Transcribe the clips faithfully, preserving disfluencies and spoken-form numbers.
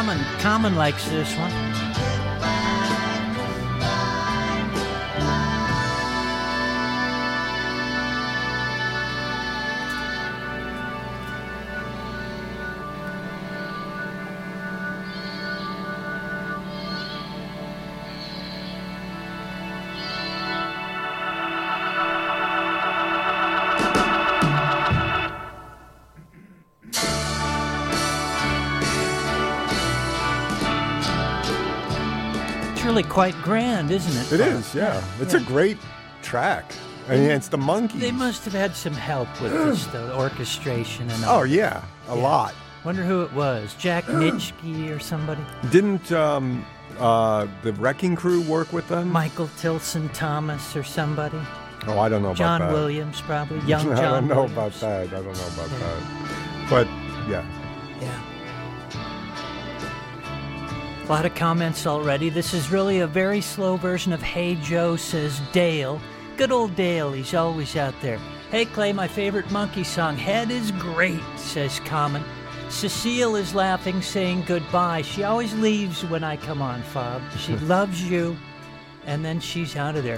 Common, Common likes this one. Really quite grand, isn't it? It is, yeah. It's yeah. a great track. I mean, it's the Monkees. They must have had some help with this, the orchestration and all. Oh, yeah, a yeah. lot. Wonder who it was. Jack Nitschke or somebody? Didn't um, uh, the Wrecking Crew work with them? Michael Tilson Thomas or somebody? Oh, I don't know John about that. John Williams, probably. Young John I don't know Williams. about that. I don't know about yeah. that. But, yeah. Yeah. A lot of comments already. This is really a very slow version of Hey Joe, says Dale. Good old Dale, he's always out there. Hey Clay, my favorite Monkey song, Head is Great, says Common. Cecile is laughing, saying goodbye. She always leaves when I come on, Fob. She loves you, and then she's out of there.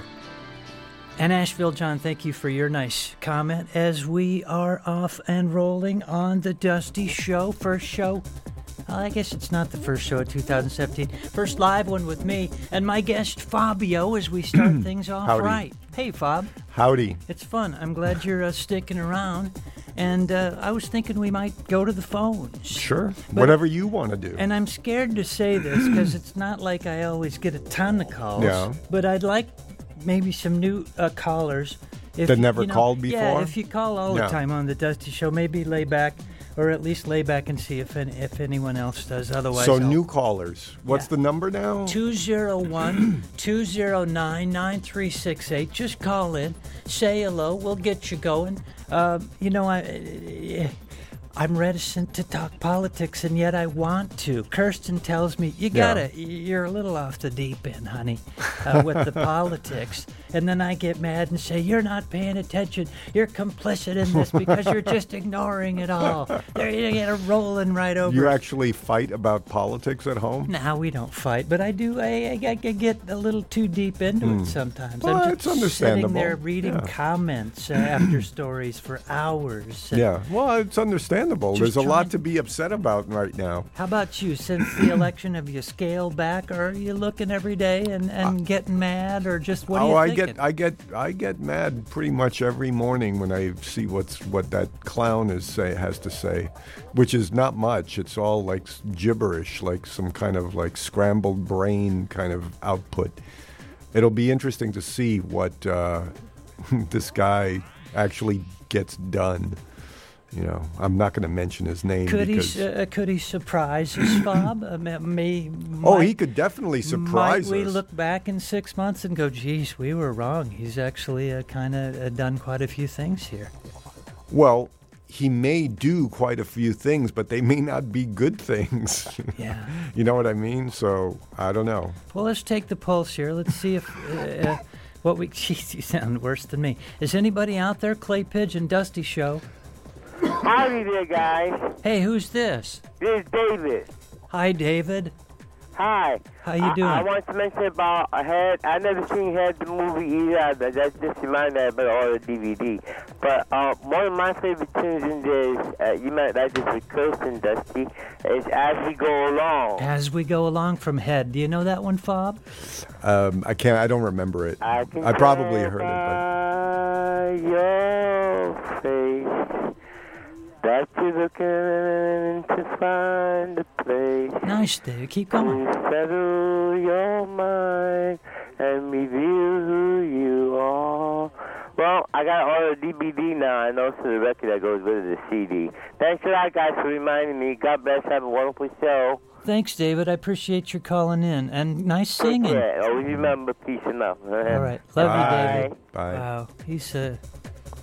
And Asheville John, thank you for your nice comment as we are off and rolling on the Dusty Show. First show. Well, I guess it's not the first show of two thousand seventeen. First live one with me and my guest Fabio as we start things off Howdy. right. Hey, Fob. Howdy. It's fun. I'm glad you're uh, sticking around. And uh, I was thinking we might go to the phones. Sure. But, Whatever you want to do. And I'm scared to say this because it's not like I always get a ton of calls. Yeah. But I'd like maybe some new uh, callers. If That you, never you know, called before? Yeah, if you call all Yeah. the time on the Dusty Show, maybe lay back. Or at least lay back and see if any, if anyone else does. Otherwise, so I'll, new callers. What's Yeah. the number now? two oh one, two oh nine, nine three six eight. Just call in, say hello. We'll get you going. Uh, you know, I, I'm reticent to talk politics, and yet I want to. Kirsten tells me, you gotta, Yeah. you're a little off the deep end, honey, uh, with the politics. And then I get mad and say, you're not paying attention. You're complicit in this because you're just ignoring it all. There you get it rolling right over. You us. actually fight about politics at home? No, we don't fight, but I do. I, I, I get a little too deep into it sometimes. Well, I'm it's just understandable. sitting there reading Yeah. comments uh, after stories for hours. And Yeah, well, it's understandable. Just There's a lot trying- to be upset about right now. How about you? Since the election, have you scaled back, or are you looking every day and, and getting mad, or just what are oh, you I thinking? get, I get, I get mad pretty much every morning when I see what's what that clown is say has to say, which is not much. It's all like s- gibberish, like some kind of like scrambled brain kind of output. It'll be interesting to see what uh, this guy actually gets done. You know, I'm not going to mention his name Could he because. uh, could he surprise us, Bob? Uh, may, may, oh, might- he could definitely surprise Might we us. look back in six months and go, geez, we were wrong. He's actually uh, kind of uh, done quite a few things here. Well, he may do quite a few things, but they may not be good things. Yeah. You know what I mean? So I don't know. Well, let's take the pulse here. Let's see if uh, uh, what we. Geez, you sound worse than me. Is anybody out there? Clay Pigeon, Dusty Show. Howdy there, guys. Hey, who's this? This is David. Hi, David. Hi. How you I, doing? I want to mention about a Head. I never seen Head the movie either. But that's just reminded me about all the D V D. But uh, one of my favorite tunes in there is, uh, you might like this with Kirsten, Dusty, is As We Go Along. As we go along from Head. Do you know that one, Fob? Um, I can't. I don't remember it. I, can I probably tell heard it, by your face that you're looking to find a place. Nice, David. Keep going. To settle your mind and reveal who you are. Well, I got all the D V D now and also the record that goes with the C D. Thanks a lot, guys, for reminding me. God bless. Have a wonderful show. Thanks, David. I appreciate your calling in. And nice singing. Yeah, always remember peace and love. All right. Love Bye. you, David. Bye. Wow. He's uh,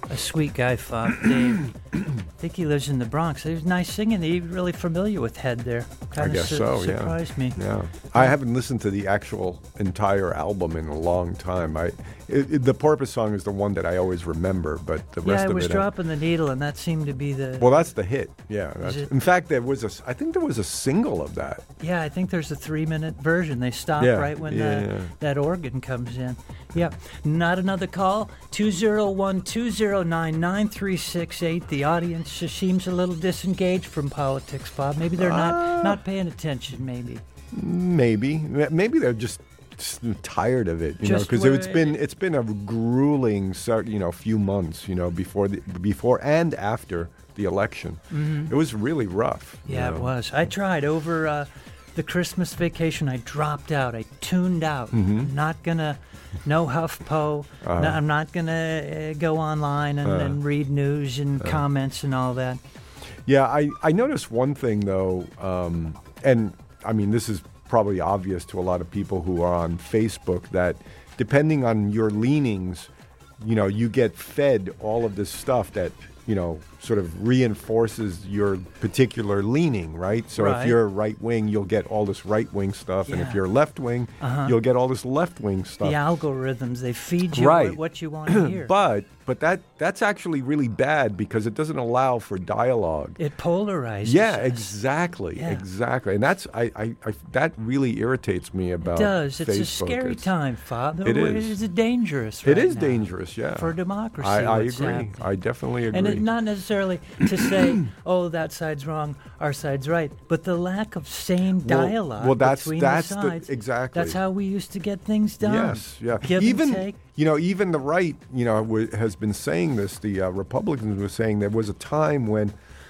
a sweet guy, Fob, Dave. I think he lives in the Bronx. He was nice singing. He's really familiar with Head there. Kind I guess su- so, yeah. surprised me. Yeah. I haven't listened to the actual entire album in a long time. I it, it, the Porpoise song is the one that I always remember, but the Yeah, rest I of was it... dropping the needle, and that seemed to be the... Well, that's the hit. Yeah. That's, it? in fact, there was a. I think there was a single of that. Yeah, I think there's a three-minute version. They stop Yeah, right when yeah, uh, yeah. that organ comes in. Yeah. Not another call. two oh one, two oh nine, nine three six eight. The audience just seems a little disengaged from politics, Bob. Maybe they're Uh, not, not paying attention, maybe. Maybe. Maybe they're just just tired of it, you know, Just because where- it's been it's been a grueling, so- you know, few months, you know, before the before and after the election. Mhm. It was really rough. you Yeah, know. it was. I tried over uh, the Christmas vacation. I dropped out. I tuned out. Mhm. I'm not gonna, no HuffPo. Uh-huh. No, I'm not gonna uh, go online and, Uh. and read news and Uh. comments and all that. Yeah, I, I noticed one thing, though, um, and I mean, this is probably obvious to a lot of people who are on Facebook, that depending on your leanings, you know, you get fed all of this stuff that, you know, sort of reinforces your particular leaning, right? So Right. if you're right wing, you'll get all this right wing stuff, and if Yeah. you're left wing, Uh-huh. you'll get all this left wing stuff. The algorithms, they feed you Right. what, what you want to hear. But but that that's actually really bad because it doesn't allow for dialogue. It polarizes. Yeah, us. exactly, Yeah. exactly, and that's I, I, I that really irritates me about. It does. It's a Facebook. scary It's- time, Father. It is. It's dangerous It right is now dangerous, yeah. for democracy. I, I what's agree. happening. I definitely agree. And it, not necessarily to say, oh, that side's wrong, our side's right, but the lack of sane Well- dialogue well, that's- between that's the the- sides. exactly. That's how we used to get things done. Yes, yeah. Give even and take. you know, even the right, you know, w- has been saying this. The uh, Republicans were saying there was a time when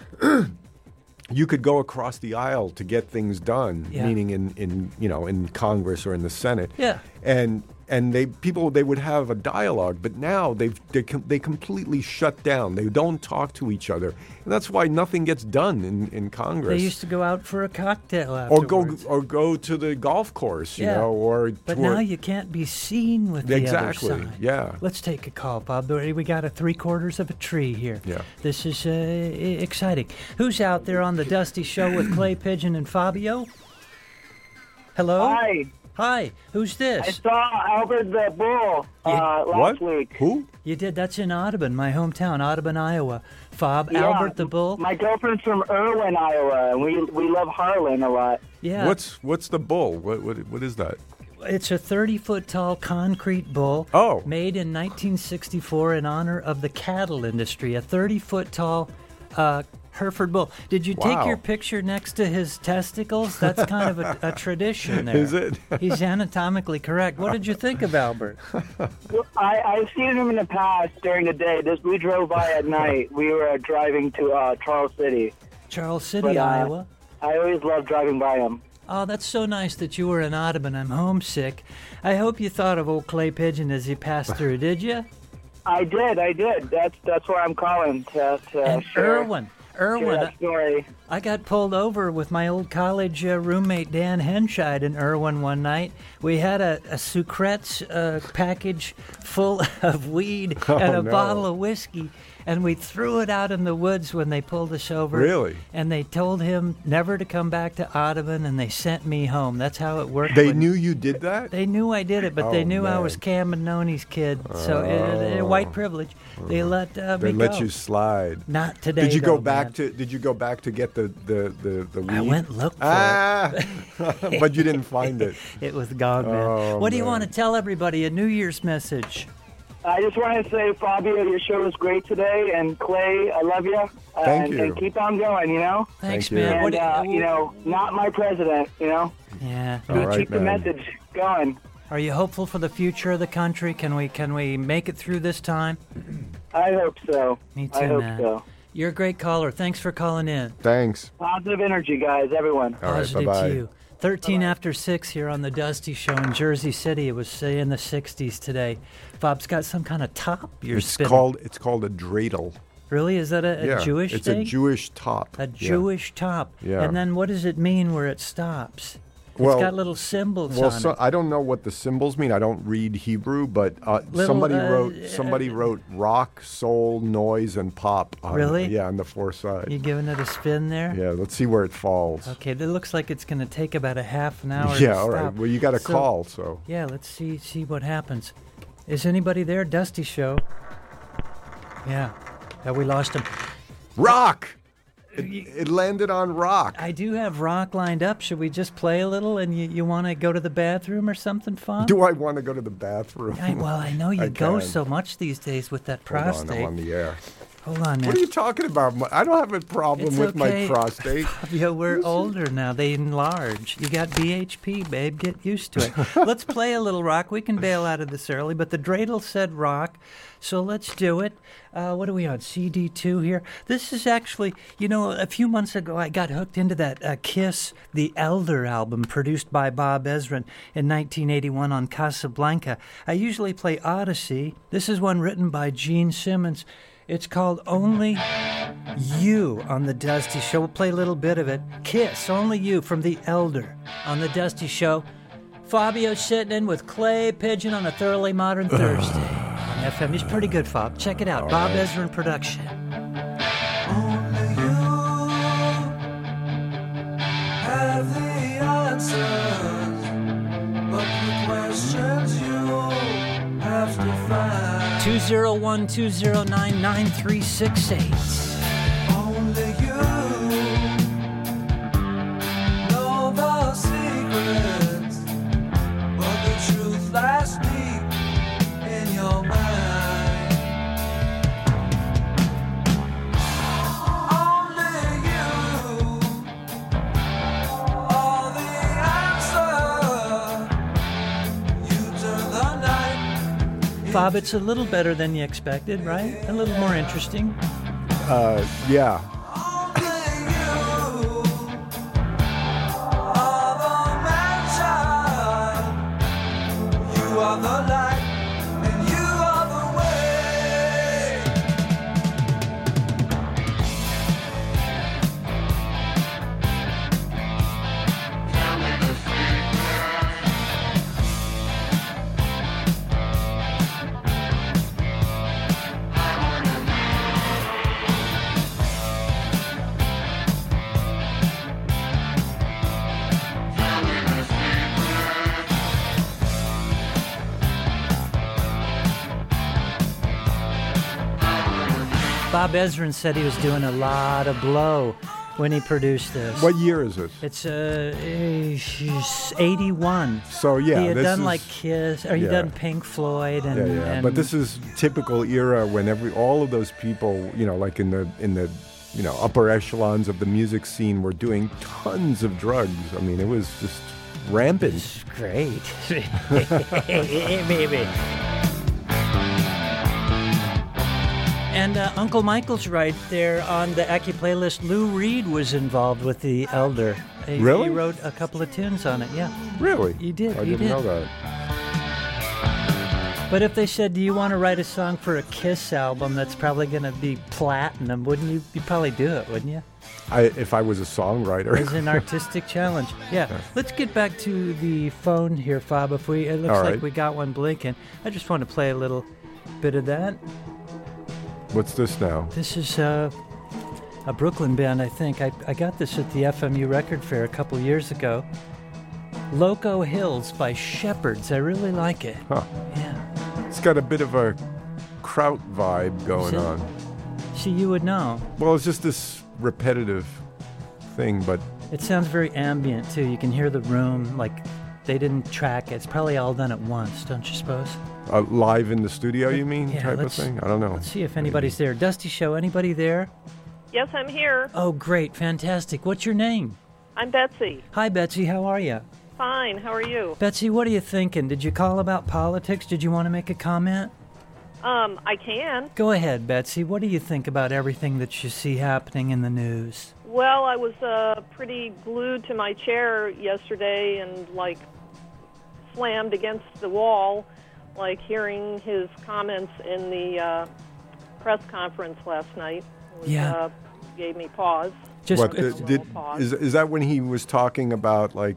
you could go across the aisle to get things done, Yeah. meaning in, in you know in Congress or in the Senate. Yeah. And and they people they would have a dialogue, but now they've they com- they completely shut down. They don't talk to each other, and that's why nothing gets done in, in Congress. They used to go out for a cocktail or afterwards. go or go to the golf course, you Yeah. know, or But tour- now you can't be seen with Exactly, the other side. yeah. Let's take a call, Bob. We got a three quarters of a tree here. Yeah. This is uh, e- exciting. Who's out there on the Dusty Show with Clay Pigeon and Fabio? Hello? Hi. Hi. Who's I this? saw Albert the Bull uh, last What? week. Who? You did. That's in Audubon, my hometown, Audubon, Iowa. Fob, Yeah, Albert the Bull. My girlfriend's from Irwin, Iowa, and we we love Harlan a lot. Yeah. What's what's the bull? What what what is that? It's a thirty-foot tall concrete bull. Oh. Made in nineteen sixty-four in honor of the cattle industry. A thirty-foot tall uh, Hereford bull. Did you take Wow. your picture next to his testicles? That's kind of a, a tradition there. Is it? He's anatomically correct. What did you think of Albert? I, I've seen him in the past during the day. This we drove by at night. We were uh, driving to uh, Charles City. Charles City, But, uh, Iowa. I always love driving by him. Oh, that's so nice that you were in Audubon. I'm homesick. I hope you thought of old Clay Pigeon as he passed through, did you? I did, I did. That's that's why I'm calling to, to And share, Irwin. share Irwin. that story. I got pulled over with my old college uh, roommate Dan Henscheid in Irwin one night. We had a, a Sucrets uh, package full of weed Oh, and a no. bottle of whiskey, and we threw it out in the woods when they pulled us over. Really? And they told him never to come back to Audubon, and they sent me home. That's how it worked. They when- knew you did that? They knew I did it, but they Oh, knew I was man. Cam Manoni's kid. So uh, uh, white privilege. They let uh, They me let go. you slide. Not today. Did you go though, back man. to Did you go back to get the the the, the weed? I went and looked for ah, but you didn't find it. it. It was gone, man. Oh, what do you man. want to tell everybody? A New Year's message. I just want to say, Fabio, your show was great today, and Clay, I love you. Uh, Thank and, you. and keep on going, you know. Thanks, Thank you. man. And What do uh, you know, not my president, you know. Yeah. All right, Keep the man. message going. Are you hopeful for the future of the country? Can we can we make it through this time? I hope so. Me too, I hope man. so. You're a great caller. Thanks for calling in. Thanks. Positive energy, guys, everyone. All right, Positive bye-bye. to you. thirteen after six here on the Dusty Show in Jersey City. It was say in the sixties today. Bob's got some kind of top you're It's spinning. called it's called a dreidel. Really? Is that a, a yeah, Jewish it's thing? a Jewish top. A Yeah. Jewish top. Yeah. And then what does it mean where it stops? Well, it's got little symbols Well, on so, it. I don't know what the symbols mean. I don't read Hebrew, but uh, Little, somebody uh, wrote somebody wrote rock, soul, noise, and pop. On, Really? Yeah, on the four sides. You giving it a spin there? Yeah, let's see where it falls. Okay, it looks like it's going to take about a half an hour. Yeah, to all right. stop. Well, you got a So- call, so. Yeah, let's see see what happens. Is anybody there? Dusty Show. Yeah. Yeah, we lost him. Rock! It, it landed on rock. I do have rock lined up. Should we just play a little and you, you want to go to the bathroom or something fun? Do I want to go to the bathroom? I, well, I know you I go can. so much these days with that Hold prostate. on, I'm on the air. Hold on, man. What are you talking about? I don't have a problem It's with okay. my prostate. Fabio, we're older now. They enlarge. You got B H P, babe. Get used to it. Let's play a little rock. We can bail out of this early, but the dreidel said rock, so let's do it. Uh, what are we on? C D two here. This is actually, you know, a few months ago I got hooked into that uh, Kiss, The Elder album produced by Bob Ezrin in nineteen eighty-one on Casablanca. I usually play Odyssey. This is one written by Gene Simmons. It's called Only You on The Dusty Show. We'll play a little bit of it. Kiss, Only You from The Elder on The Dusty Show. Fabio sitting in with Clay Pigeon on a Thoroughly Modern Thursday on F M. He's pretty good, Fob. Check it out. All Bob right. Ezrin production. Only you have the answers, but the questions you have to find. two oh one, two oh nine, nine three six eight. Only you know the secrets, but the truth lies deep in your mind. Only you are the answer. You turn the night. Fob, it's a little better than you expected, right? A little more interesting. Uh, yeah. Only you are the man-child. You are the light, and you are the way. Bob Ezrin said he was doing a lot of blow when he produced this. What year is this? It's uh, eighty-one. So, yeah. he had this done is, like Kiss, or he yeah. done Pink Floyd, and, Yeah, yeah. and But this is typical era when every all of those people, you know, like in the in the you know upper echelons of the music scene, were doing tons of drugs. I mean, it was just rampant. it's great. Maybe. And uh, Uncle Michael's right there on the Aki playlist. Lou Reed was involved with The Elder. He, Really? He wrote a couple of tunes on it, yeah. Really? You did, I you didn't did. know that. But if they said, do you want to write a song for a Kiss album that's probably going to be platinum, wouldn't you? You'd probably do it, wouldn't you? I, if I was a songwriter. As an artistic challenge. Yeah. Let's get back to the phone here, Fob. If we, it looks All like right. we got one blinking. I just want to play a little bit of that. What's this now? This is uh, a Brooklyn band, I think. I, I got this at the F M U Record Fair a couple years ago. Loco Hills by Shepherds. I really like it. Huh. Yeah. It's got a bit of a Kraut vibe going it? on. See, you would know. Well, it's just this repetitive thing, but It sounds very ambient, too. You can hear the room, like they didn't track it. It's probably all done at once, don't you suppose? uh, live in the studio, you mean, Yeah, type of let's- thing? I don't know. Let's see if anybody's there. Dusty Show, anybody there? Yes, I'm here. Oh, great. Fantastic. What's your name? I'm Betsy. Hi, Betsy. How are you? Fine. How are you? Betsy, what are you thinking? Did you call about politics? Did you want to make a comment? Um, I can. Go ahead, Betsy. What do you think about everything that you see happening in the news? Well, I was uh, pretty glued to my chair yesterday and, like, slammed against the wall, like hearing his comments in the uh, press conference last night. It was, Yeah. Uh, gave me pause. Just what it's- the- did Pause. is is that when he was talking about like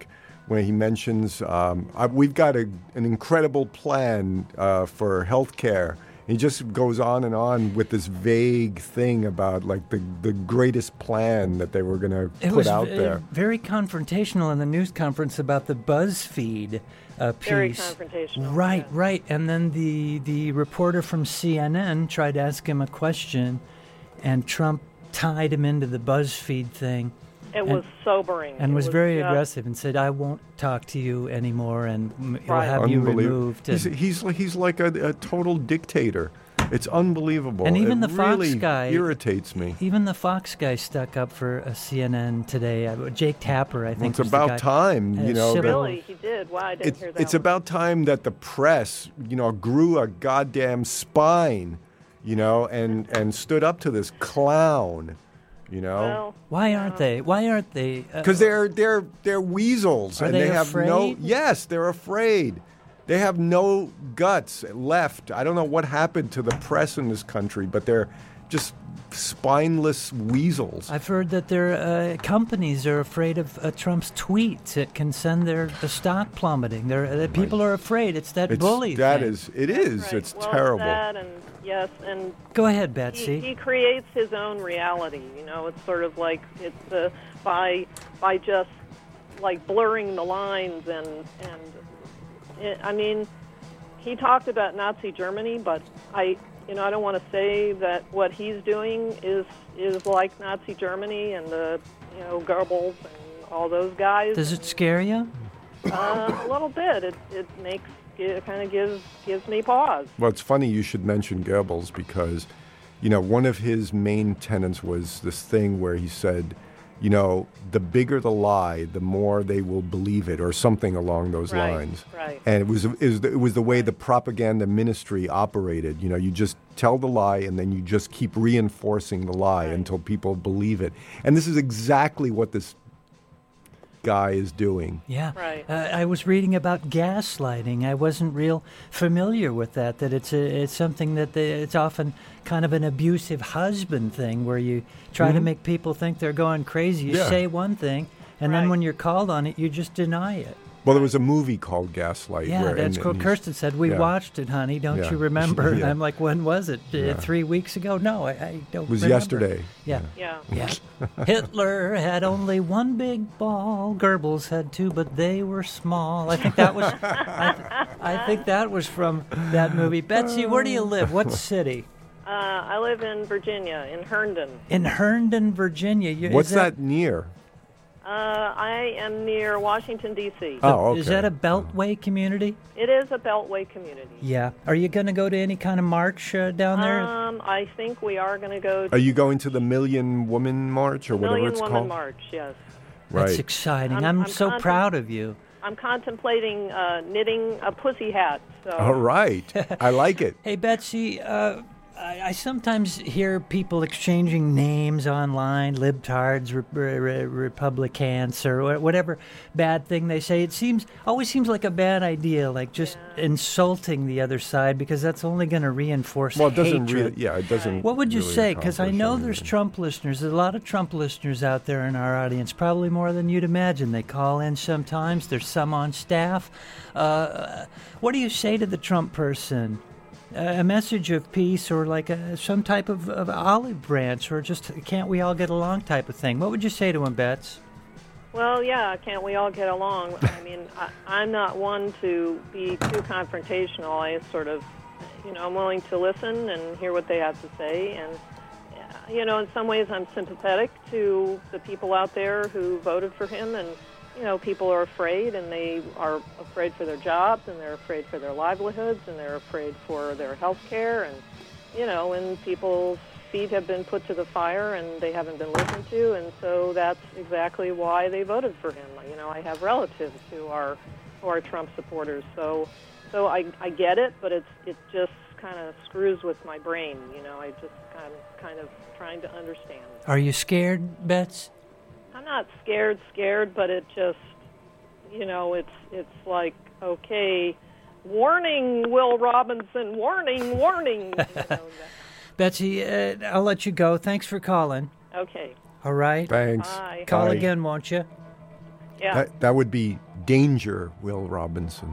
when he mentions um, uh, we've got a, an incredible plan uh, for health care. He just goes on and on with this vague thing about like the, the greatest plan that they were going to It put was out v- there. very confrontational in the news conference about the BuzzFeed uh, piece. Very confrontational, Right, yeah. right. And then the, the reporter from C N N tried to ask him a question, and Trump tied him into the BuzzFeed thing. It and, was sobering. And It was very just- aggressive and said, I won't talk to you anymore, and m- he'll Right. have you Unbelievable. removed. He's, And, he's, like- he's like a, a total dictator. It's unbelievable. And even it the Fox really guy- irritates me. even the Fox guy stuck up for uh, C N N today. Uh, Jake Tapper, I think, It's was the about guy. time, Uh, you know. civil- that- Really, he did. Wow, I didn't It's, hear that. it's one. about time that the press, you know, grew a goddamn spine, you know, and, and stood up to this clown, you know. Well, Why aren't they? Why aren't they? uh, Because they're they're they're weasels, Are and they they have no. afraid? Yes, they're afraid. They have no guts left. I don't know what happened to the press in this country, but they're just spineless weasels. I've heard that their uh, companies are afraid of uh, Trump's tweets. It can send their the stock plummeting. They're, uh, people are afraid. It's that It's, bully that thing. is, it is. right. It's well, terrible. That and yes, and Go ahead, he, Betsy. he creates his own reality. You know, it's sort of like it's uh, by by just like blurring the lines and and it, I mean, he talked about Nazi Germany, but I you know I don't want to say that what he's doing is is like Nazi Germany and the you know Goebbels and all those guys. Does it scare you? Uh, a little bit. It it makes it kind of gives gives me pause. Well, it's funny you should mention Goebbels because, you know, one of his main tenets was this thing where he said, you know, the bigger the lie, the more they will believe it, or something along those Right, lines. right. And it was it was, the, it was the way the propaganda ministry operated. You know, you just tell the lie, and then you just keep reinforcing the lie Right. until people believe it. And this is exactly what this guy is doing. Yeah. Right. Uh, I was reading about gaslighting. I wasn't real familiar with that. That it's a, it's something that they, it's often kind of an abusive husband thing where you try to make people think they're going crazy. You Yeah. say one thing, and then Right. when you're called on it, you just deny it. Well, there was a movie called Gaslight. Yeah, where, that's and- what and Kirsten said. We yeah. watched it, honey. Don't Yeah. you remember? And Yeah. I'm like, when was it? Uh, Yeah. Three weeks ago? No, I, I don't. It was remember. yesterday. Yeah. Yeah. Yeah. Hitler had only one big ball. Goebbels had two, but they were small. I think that was. I, th- I think that was from that movie. Betsy, where do you live? What city? Uh, I live in Virginia, in Herndon. In Herndon, Virginia. You- is What's that near? Uh, I am near Washington, D C Oh, okay. Is that a Beltway community? It is a Beltway community. Yeah. Are you going to go to any kind of march uh, down there? Um, I think we are going to go to Are you going to the Million Woman March or whatever Million it's Woman called? March, yes. That's Right. exciting. I'm, I'm- I'm so contem- proud of you. I'm contemplating uh, knitting a pussy hat. So All right. I like it. Hey, Betsy, uh, I, I sometimes hear people exchanging names online, libtards, re- re- Republicans, or wha- whatever bad thing they say. It seems always seems like a bad idea, like just insulting the other side, because that's only going to reinforce Well, it doesn't hatred. really. Yeah, it doesn't. What would you really say? Because I accomplish know anything. there's Trump listeners. There's a lot of Trump listeners out there in our audience, probably more than you'd imagine. They call in sometimes. There's some on staff. Uh, what do you say to the Trump person? Uh, a message of peace, or like a, some type of, of olive branch, or just can't we all get along type of thing? What would you say to him, Bets? Well, yeah, can't we all get along? I mean, I, I'm not one to be too confrontational. I sort of, you know, I'm willing to listen and hear what they have to say. And, uh, you know, in some ways I'm sympathetic to the people out there who voted for him. And, you know, people are afraid, and they are afraid for their jobs, and they're afraid for their livelihoods, and they're afraid for their health care. And, you know, and people's feet have been put to the fire, and they haven't been listened to, and so that's exactly why they voted for him. You know, I have relatives who are who are Trump supporters, so so I I get it, but it's it just kind of screws with my brain. You know, I just kind of kind of trying to understand. Are you scared, Bets? I'm not scared, scared, but it just, you know, it's it's like, okay, warning, Will Robinson, warning, warning. You know, that. Betsy, uh, I'll let you go. Thanks for calling. Okay. All right. Thanks. Bye. Call Bye. again, won't you? Yeah. That, that would be Danger, Will Robinson.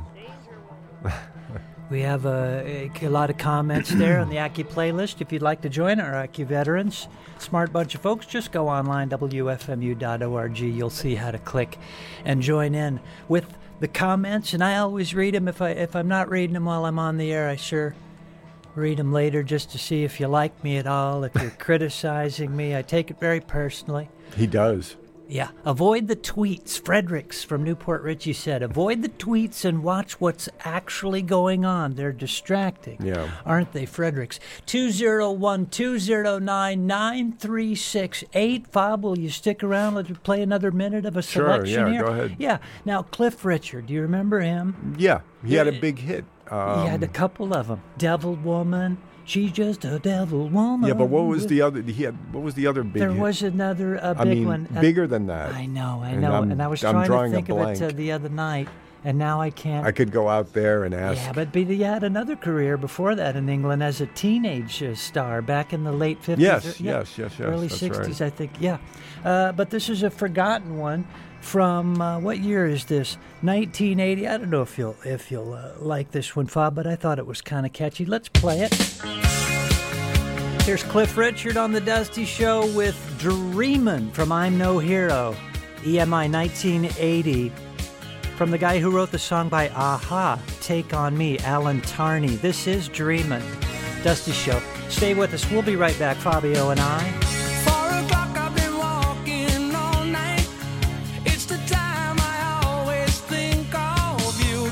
We have a, a lot of comments there on the Accu playlist. If you'd like to join our Accu veterans, smart bunch of folks, just go online, W F M U dot org. You'll see how to click and join in with the comments. And I always read them. If, I, if I'm not reading them while I'm on the air, I sure read them later just to see if you like me at all, if you're criticizing me. I take it very personally. He does. Yeah. Avoid the tweets. Fredericks from Newport Richie said, avoid the tweets and watch what's actually going on. They're distracting. Yeah. Aren't they, Fredericks? two oh one, two oh nine, nine three six eight. Fob, will you stick around? Let's play another minute of a selection Sure, yeah, here. go ahead. Yeah. Now, Cliff Richard, do you remember him? Yeah, he had a big hit. Um, he had a couple of them. Devil Woman. She's just a devil woman. Yeah, but what was the other? He had what was the other big? There hit? was another uh, big I mean, one. Uh, bigger than that. I know, I And know, I'm- and I was I'm trying to drawing a think of it uh, blank. the other night, and now I can't. I could go out there and ask. Yeah, but he had another career before that in England as a teenage uh, star back in the late fifties. Yes, or- yeah, yes, yes, yes, early that's sixties, right. I think. Yeah, uh, but this is a forgotten one from uh, what year is this? nineteen eighty. I don't know if you'll if you'll uh, like this one, Fob, but I thought it was kind of catchy. Let's play it. Here's Cliff Richard on the Dusty Show with Dreamin' from I'm No Hero, E M I nineteen eighty. From the guy who wrote the song by Aha, Take On Me, Alan Tarney. This is Dreamin'. Dusty Show. Stay with us. We'll be right back, Fabio and I. Four o'clock, I've been walking all night. It's the time I always think of you.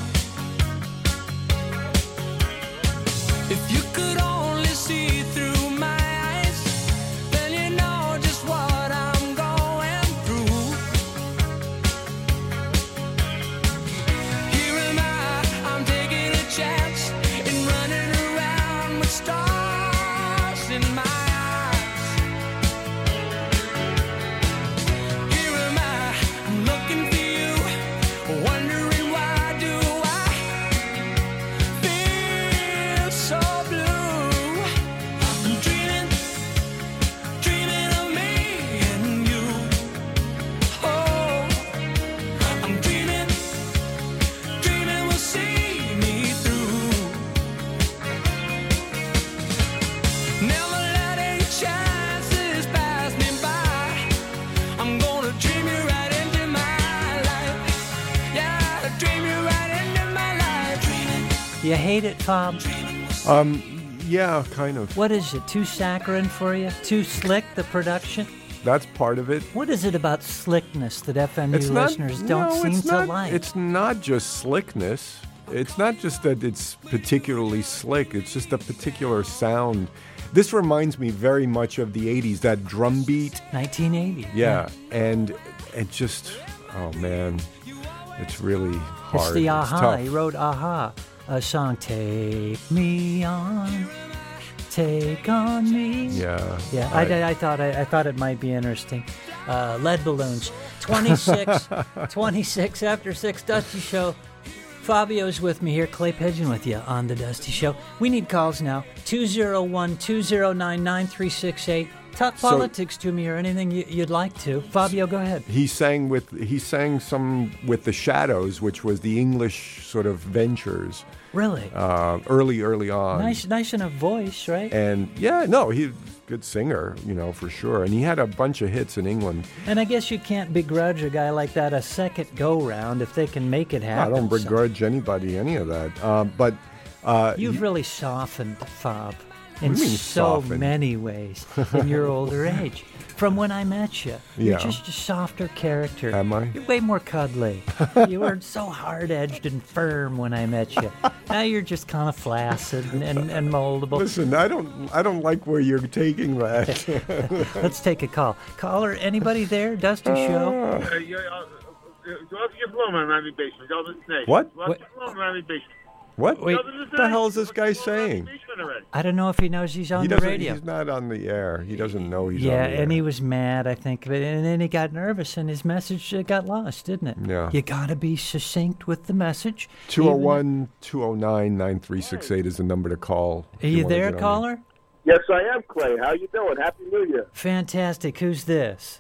If you could only see through my eyes, then you know just what I'm going through. Here am I, I'm taking a chance and running around with stars in my eyes. Here am I, I'm looking for you, wondering why do I feel so blue. I'm dreaming, dreaming of me and you. Oh, I'm dreaming, dreaming will see me through. Never letting chances pass me by. I'm gonna dream you right into my life. Yeah, dream you right into my life. Dreaming, You hate it, Fob? Um, yeah, kind of. What is it? Too saccharine for you? Too slick, the production? That's part of it. What is it about slickness that F M U It's not, listeners don't no, seem it's to not, like? It's not just slickness. It's not just that it's particularly slick. It's just a particular sound. This reminds me very much of the eighties, that drum beat. nineteen eighty. Yeah, and it just, oh man, it's really hard. It's the Aha. tough. He wrote Aha, a song, Take Me On, Take On Me. Yeah. Yeah, right. I, I thought I, I thought it might be interesting. Uh, lead balloons, twenty-six, twenty-six after six, Dusty Show. Fabio's with me here, Clay Pigeon with you on the Dusty Show. We need calls now, two oh one, two oh nine, nine three six eight. Talk So- politics to me or anything you, you'd like to. Fabio, go ahead. He sang with he sang some with the Shadows, which was the English sort of ventures, Really? uh, early early on. nice nice enough voice, right? And yeah, no, he's a good singer, you know, for sure. And he had a bunch of hits in England. And I guess you can't begrudge a guy like that a second go-round if they can make it I happen. don't So begrudge anybody any of that. Uh, but uh, You've he- really softened, Fob, in What do you mean so softened? many ways in your older age. From when I met you, you're Yeah. just a softer character. Am I? You're way more cuddly. You were so hard-edged and firm when I met you. Now you're just kind of flaccid and, and, and moldable. listen, I don't I don't like where you're taking that. Let's take a call. Caller, anybody there? Dusty Show? Uh, yeah, uh, Drop your phone on Miami Basement. Drop the snake. What? Drop What? your phone on Miami Basement. What? Wait. Drop the What the hell is this snake. guy Drop your phone on saying? Miami Basement already. I don't know if he knows he's on He the doesn't. radio. He's not on the air. He doesn't know he's Yeah, on the and air. he was mad, I think. But and then he got nervous, and his message uh, got lost, didn't it? Yeah. You got to be succinct with the message. two oh even- one, two oh nine, nine three six eight is the number to call. if Are you wanna there, get on caller? Yes, I am, Clay. How you doing? Happy New Year. Fantastic. Who's this?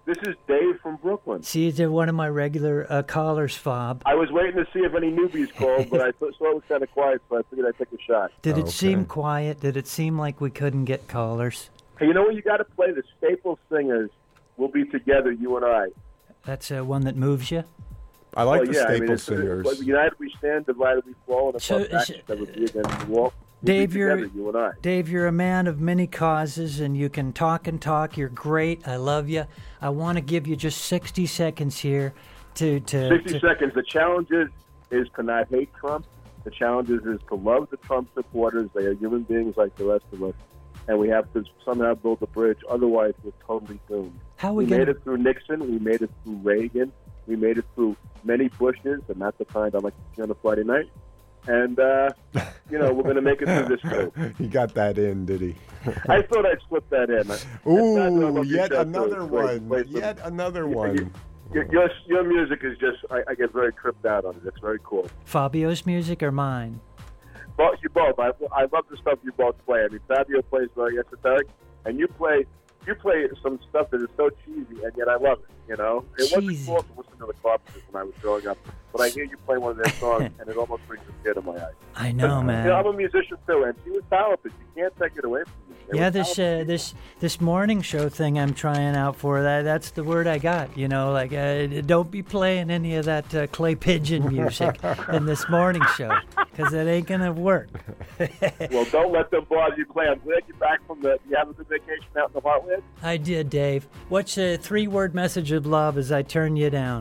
This is Dave from Brooklyn. See, they're one of my regular uh, callers, Fob. I was waiting to see if any newbies called, but I thought saw it was kind of quiet, so I figured I'd take a shot. Did it Okay. seem quiet? Did it seem like we couldn't get callers? Hey, you know what? You got to play the Staple Singers. We'll be together, you and I. That's uh, one that moves you? I like well, the yeah, Staple I mean, it's, Singers. It's, united we stand, divided we fall, and if So our is backs it- never be against the wall. We'll Dave, be you're together, you and I. Dave, you're a man of many causes, and you can talk and talk. You're great. I love you. I want to give you just sixty seconds here to to. sixty to- seconds. The challenge is, is to not hate Trump. The challenge is, is to love the Trump supporters. They are human beings like the rest of us, and we have to somehow build a bridge. Otherwise, we're totally doomed. How We we made gonna? it through Nixon. We made it through Reagan. We made it through many Bushes, and not the kind I like to see on a Friday night. And, uh, you know, we're going to make it through this too. He got that in, did he? I thought I'd slip that in. It's not that I Ooh, love your yet show, another too. It's great. one. Play some- Yet another you- one. you- Your, your, your music is just, I, I get very tripped out on it. It's very cool. Fabio's music or mine? Both, you both. I, I love the stuff you both play. I mean, Fabio plays very esoteric, and you play you play some stuff that is so cheesy, and yet I love it. You know, it wasn't Cheesy. cool to listen to the Carpenters when I was growing up, but I hear you play one of their songs, and it almost brings a tear to my eye. I know, You know, I'm man. a musician too, and she was talented. You can't take it away from me. They Yeah, were this uh, talented. this this morning show thing I'm trying out for. That that's the word I got. You know, like uh, don't be playing any of that uh, Clay Pigeon music in this morning show because it ain't gonna work. Well, don't let them bother you, Clay. I'm glad you're back from the. You have a good vacation out in the heartland. I did, Dave. What's a three-word message of love as I turn you down?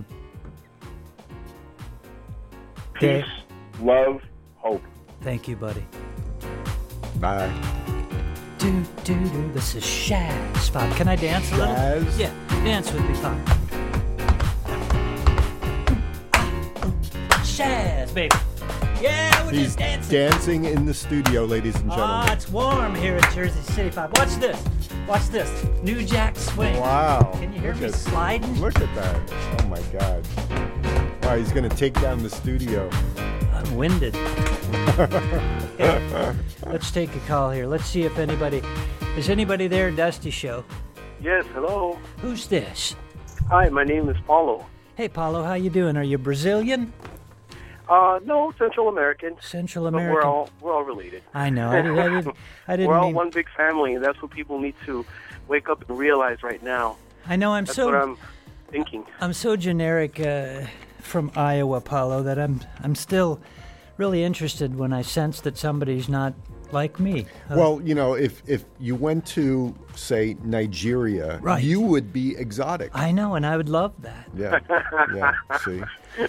Peace, Dave. love, hope. Thank you, buddy. Bye. Do do do. This is Shaz. Bob, can I dance a little? Shaz? Yeah, dance with me, Bob. Shaz, baby. Yeah, we're He's just dancing. dancing in the studio, ladies and Ah, gentlemen. it's warm here in Jersey City, Bob. Watch this. Watch this. New Jack Swing. Wow. Can you hear Look me at- sliding? Look at that. Oh, my God. Wow, he's going to take down the studio. I'm winded. Let's take a call here. Let's see if anybody... Is anybody there, Dusty Show? Yes, hello. Who's this? Hi, my name is Paulo. Hey, Paulo, how you doing? Are you Brazilian? Uh, no, Central American. Central But American? we're all we're all related. I know. I, did, I didn't, I didn't we're all mean... one big family, and that's what people need to wake up and realize right now. I know I'm That's so... what I'm thinking. I'm so generic uh, from Iowa, Paulo, that I'm I'm still really interested when I sense that somebody's not like me. Uh, Well, you know, if, if you went to, say, Nigeria, Right. you would be exotic. I know, and I would love that. Yeah. Yeah. See?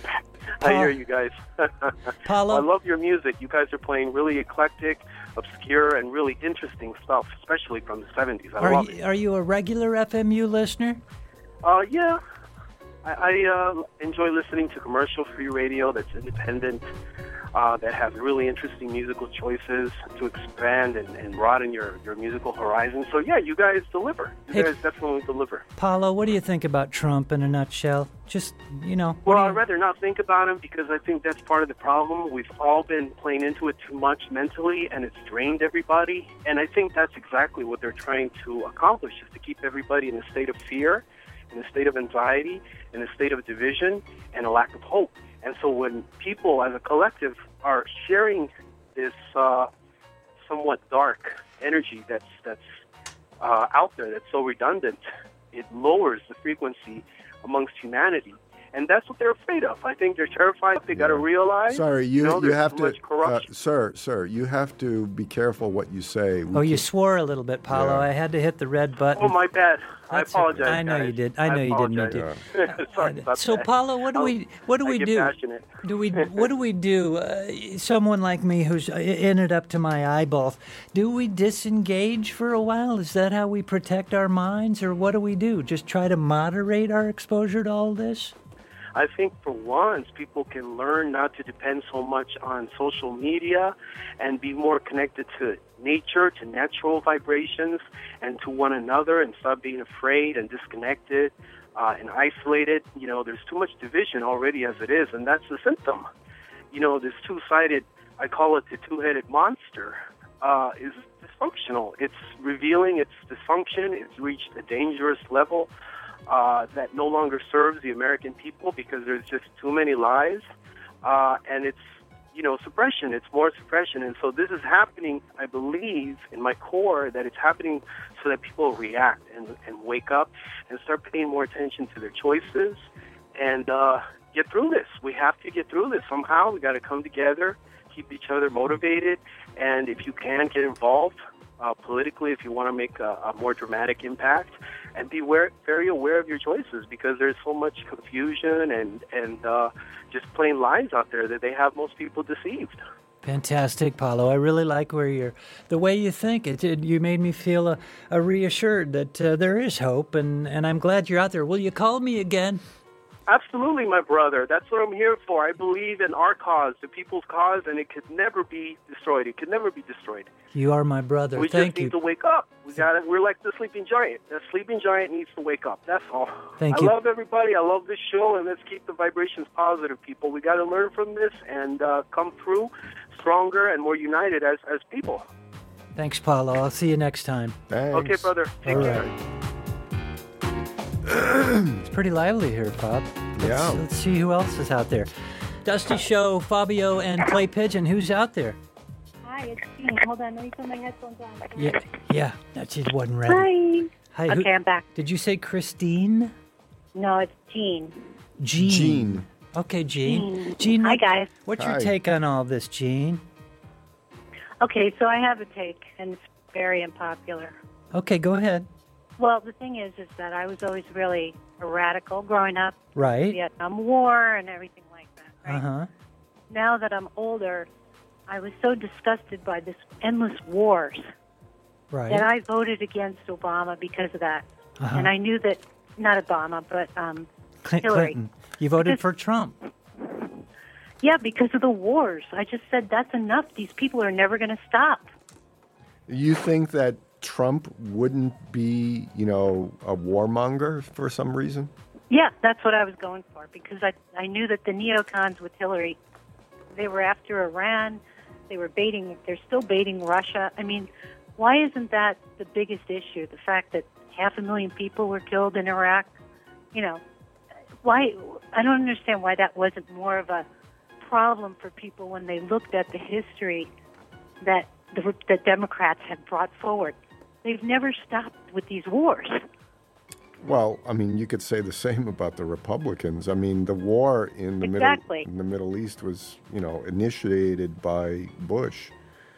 I hear you guys. Paulo? I love your music. You guys are playing really eclectic, obscure, and really interesting stuff, especially from the seventies. I Are love you, it. are you a regular F M U listener? Uh, yeah. I, I uh, enjoy listening to commercial-free radio that's independent, uh, that has really interesting musical choices to expand and, and broaden your, your musical horizon. So, yeah, you guys deliver. You Hey- guys definitely deliver. Paulo, what do you think about Trump in a nutshell? Just, you know. what Well, do I'd rather not think about him because I think that's part of the problem. We've all been playing into it too much mentally, and it's drained everybody. And I think that's exactly what they're trying to accomplish, is to keep everybody in a state of fear, in a state of anxiety, in a state of division, and a lack of hope. And so when people as a collective are sharing this uh, somewhat dark energy that's, that's uh, out there, that's so redundant, it lowers the frequency amongst humanity. And that's what they're afraid of. I think they're terrified. They got to realize. Sorry, you, know, you there's have too to, much uh, corruption. sir, sir, you have to be careful what you say. We Oh, you can't- swore a little bit, Paulo. Yeah. I had to hit the red button. Oh, my bad. I That's apologize. okay. I know guys. you did. I know you didn't mean to. apologize. Sorry about So, that. Paulo, what do I'll- we what do I we get do? passionate. Do we what do we do? Uh, someone like me who's in it up to my eyeballs. Do we disengage for a while? Is that how we protect our minds, or what do we do? Just try to moderate our exposure to all this? I think for once, people can learn not to depend so much on social media and be more connected to nature, to natural vibrations, and to one another, and stop being afraid and disconnected uh, and isolated. You know, there's too much division already as it is, and that's the symptom. You know, this two-sided, I call it the two-headed monster, uh, is dysfunctional. It's revealing its dysfunction. It's reached a dangerous level. uh, that no longer serves the American people because there's just too many lies, uh, and it's, you know, suppression. It's more suppression. And so this is happening, I believe, in my core, that it's happening so that people react and, and wake up and start paying more attention to their choices and uh, get through this. We have to get through this somehow. We got to come together, keep each other motivated, and if you can, get involved uh, politically if you want to make a, a more dramatic impact, and be aware, very aware of your choices, because there's so much confusion and, and uh, just plain lies out there that they have most people deceived. Fantastic, Paulo. I really like where you're, the way you think. It, it you made me feel a, a reassured that uh, there is hope, and, and I'm glad you're out there. Will you call me again? Absolutely, my brother. That's what I'm here for. I believe in our cause, the people's cause, and it could never be destroyed. It could never be destroyed. You are my brother. We Thank just need you. to wake up. We got it. We're like the sleeping giant. The sleeping giant needs to wake up. That's all. Thank I you. love everybody. I love this show, and let's keep the vibrations positive, people. We got to learn from this and uh, come through stronger and more united as, as people. Thanks, Paulo. I'll see you next time. Thanks. Okay, brother. Take All care. right. It's pretty lively here, Pop. Let's, Yeah. Let's see who else is out there. Dusty Show, Fabio, and Clay Pigeon. Who's out there? Hi, it's Jean. Hold on, let me put my headphones on. Yeah, yeah. That she wasn't ready. Hi. Hi. who- Okay, I'm back. Did you say Christine? No, it's Jean. Jean. Jean. Okay, Jean. Jean. Jean, Hi, what- guys. What's your Hi. take on all this, Jean? Okay, so I have a take, and it's very unpopular. Okay, go ahead. Well, the thing is, is that I was always really a radical growing up. Right. Vietnam War and everything like that. Right? Uh huh. Now that I'm older, I was so disgusted by this endless wars Right. that I voted against Obama because of that. Uh-huh. And I knew that, not Obama, but um, Cl- Hillary. Clinton. You voted Because- for Trump. Yeah, because of the wars. I just said, that's enough. These people are never going to stop. You think that Trump wouldn't be, you know, a warmonger for some reason? Yeah, that's what I was going for, because I, I knew that the neocons with Hillary, they were after Iran. They were baiting, they're still baiting Russia. I mean, why isn't that the biggest issue? The fact that half a million people were killed in Iraq? You know, why, I don't understand why that wasn't more of a problem for people when they looked at the history that the, the Democrats had brought forward. They've never stopped with these wars. Well, I mean, you could say the same about the Republicans. I mean, the war in the Exactly. middle in the Middle East was, you know, initiated by Bush.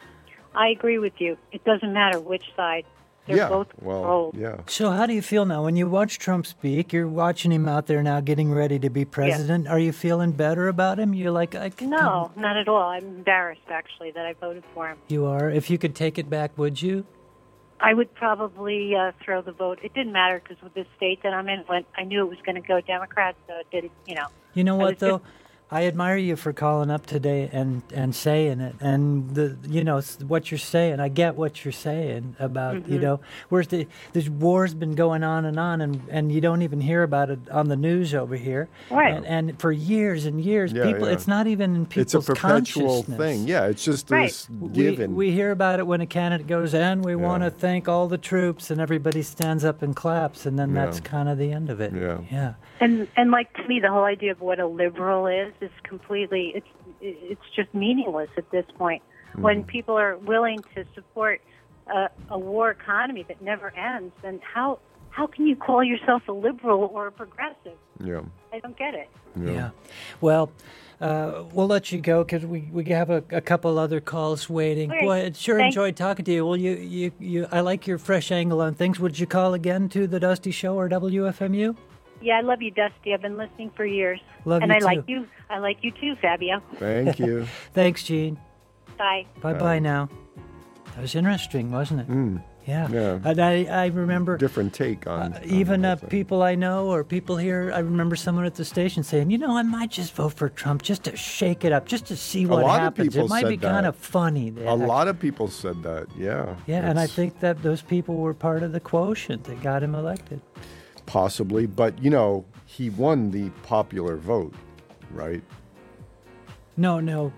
I agree with you. It doesn't matter which side. They're yeah. both well, controlled. yeah. So how do you feel now when you watch Trump speak? You're watching him out there now getting ready to be president. Are you feeling better about him? You're like, I can, No, not at all. I'm embarrassed, actually, that I voted for him. You are. If you could take it back, would you? I would probably uh, throw the vote. It didn't matter because with the state that I'm in, went, I knew it was going to go Democrat, so it didn't, you know. You know I what was though? just- I admire you for calling up today and, and saying it, and the you know s- what you're saying. I get what you're saying about you Mhm. know where's the this war's been going on and on, and, and you don't even hear about it on the news over here. Right. And, and for years and years, Yeah, people yeah. it's not even in people's It's a perpetual consciousness. thing. Yeah, it's just this We, given. we hear about it when a candidate goes in. We Yeah. want to thank all the troops, and everybody stands up and claps, and then Yeah. that's kind of the end of it. Yeah. Yeah. And and like to me, the whole idea of what a liberal is is completely it's it's just meaningless at this point. When people are willing to support a, a war economy that never ends, then how how can you call yourself a liberal or a progressive? Yeah. I don't get it. Yeah. Well, uh, we'll let you go because we, we have a, a couple other calls waiting. All right. Boy, it sure Thanks. enjoyed talking to you. Well, you, you, you, I like your fresh angle on things. Would you call again to the Dusty Show or W F M U? Yeah, I love you, Dusty. I've been listening for years. Love and you I too. like you. I like you too, Fabio. Thank you. Thanks, Gene. Bye. Bye bye now. That was interesting, wasn't it? Mm. Yeah. Yeah. And I, I remember Different take on, on even the uh, whole thing. people I know or people here. I remember someone at the station saying, "You know, I might just vote for Trump just to shake it up, just to see A what lot of happens. people It might said be kind that. of funny." that A I- lot of people said that. Yeah. Yeah, and I It's think that those people were part of the quotient that got him elected. possibly, but you know, he won the popular vote, right? No, no,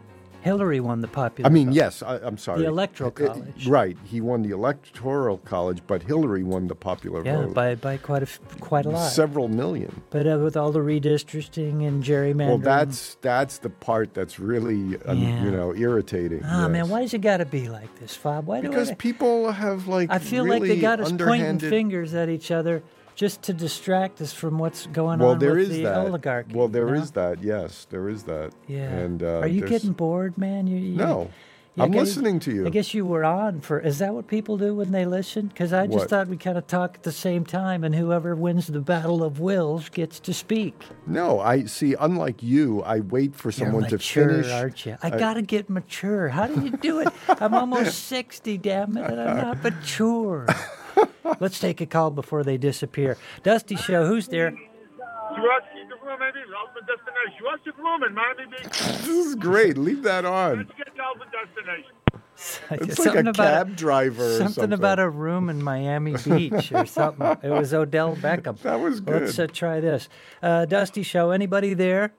Hillary won the popular I mean, vote. yes, I, I'm sorry. The Electoral It- it- College. right. He won the Electoral College, but Hillary won the popular Yeah, vote. by, by quite a, f- quite a lot. Several million. But uh, with all the redistricting and gerrymandering. Well, that's that's the part that's really, uh, Yeah. you know, irritating. Oh, yes. man, why's it got to be like this, Fob? Why do Because I, people have, like, I feel really like they got us pointing underhanded- fingers at each other just to distract us from what's going Well, on there with is the that. oligarchy. Well, there you is know? that. Yes, there is that. Yeah. And uh, Are you there's- getting bored, man? You, you, No. Yeah, I'm I guess- listening to you. I guess you were on for. Is that what people do when they listen? Because I just What? thought we kind of talk at the same time, and whoever wins the battle of wills gets to speak. No, I see. Unlike you, I wait for someone You're to mature, finish. aren't you? I, I- gotta get mature. How do you do it? I'm almost sixty, damn it, and I'm not mature. Let's take a call before they disappear. Dusty Show, who's there? Shirotski Geflumen, maybe. Ultimate destination. Shirotski Geflumen, maybe. This is great. Leave that on. Let's get the ultimate destination. It's like a cab driver or Something, something. about a room in Miami Beach or something. It was Odell Beckham. That was Let's good. uh, try this. Uh, Dusty Show, anybody there?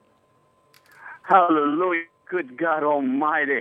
Hallelujah. Good God Almighty.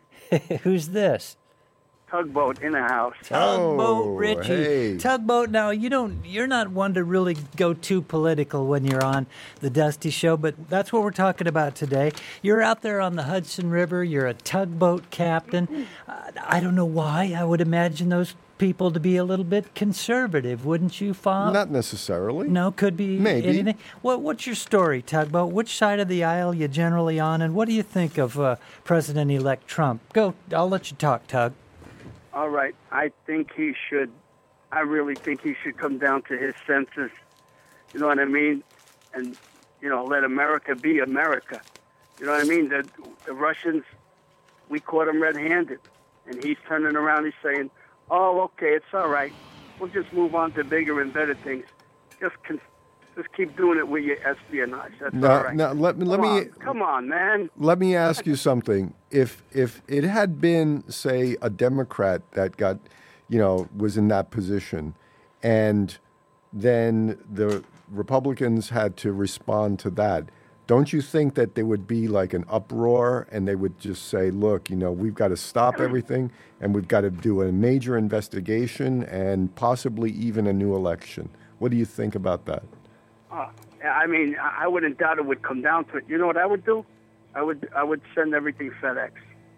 Who's this? Tugboat in the house. Tugboat, Oh, Richie. hey. Tugboat. Now you don't. You're not one to really go too political when you're on the Dusty Show, but that's what we're talking about today. You're out there on the Hudson River. You're a tugboat captain. Uh, I don't know why. I would imagine those people to be a little bit conservative, wouldn't you, Fob? Not necessarily. No, could be Maybe. anything. What, what's your story, Tugboat? Which side of the aisle you generally on, and what do you think of uh, President-elect Trump? Go. I'll let you talk, Tug. All right. I think he should, I really think he should come down to his senses. You know what I mean? And, you know, let America be America. You know what I mean? The, the Russians, we caught them red-handed. And he's turning around, he's saying, oh, okay, it's all right. We'll just move on to bigger and better things. Just con- just keep doing it with your espionage. That's No, all right. no, let me- let Come me- on, come on, man. Let me ask you something. If if it had been, say, a Democrat that got, you know, was in that position, and then the Republicans had to respond to that, don't you think that there would be like an uproar and they would just say, look, you know, we've got to stop everything and we've got to do a major investigation and possibly even a new election? What do you think about that? Uh, I mean, I I wouldn't doubt it would come down to it. You know what I would do? I would I would send everything FedEx.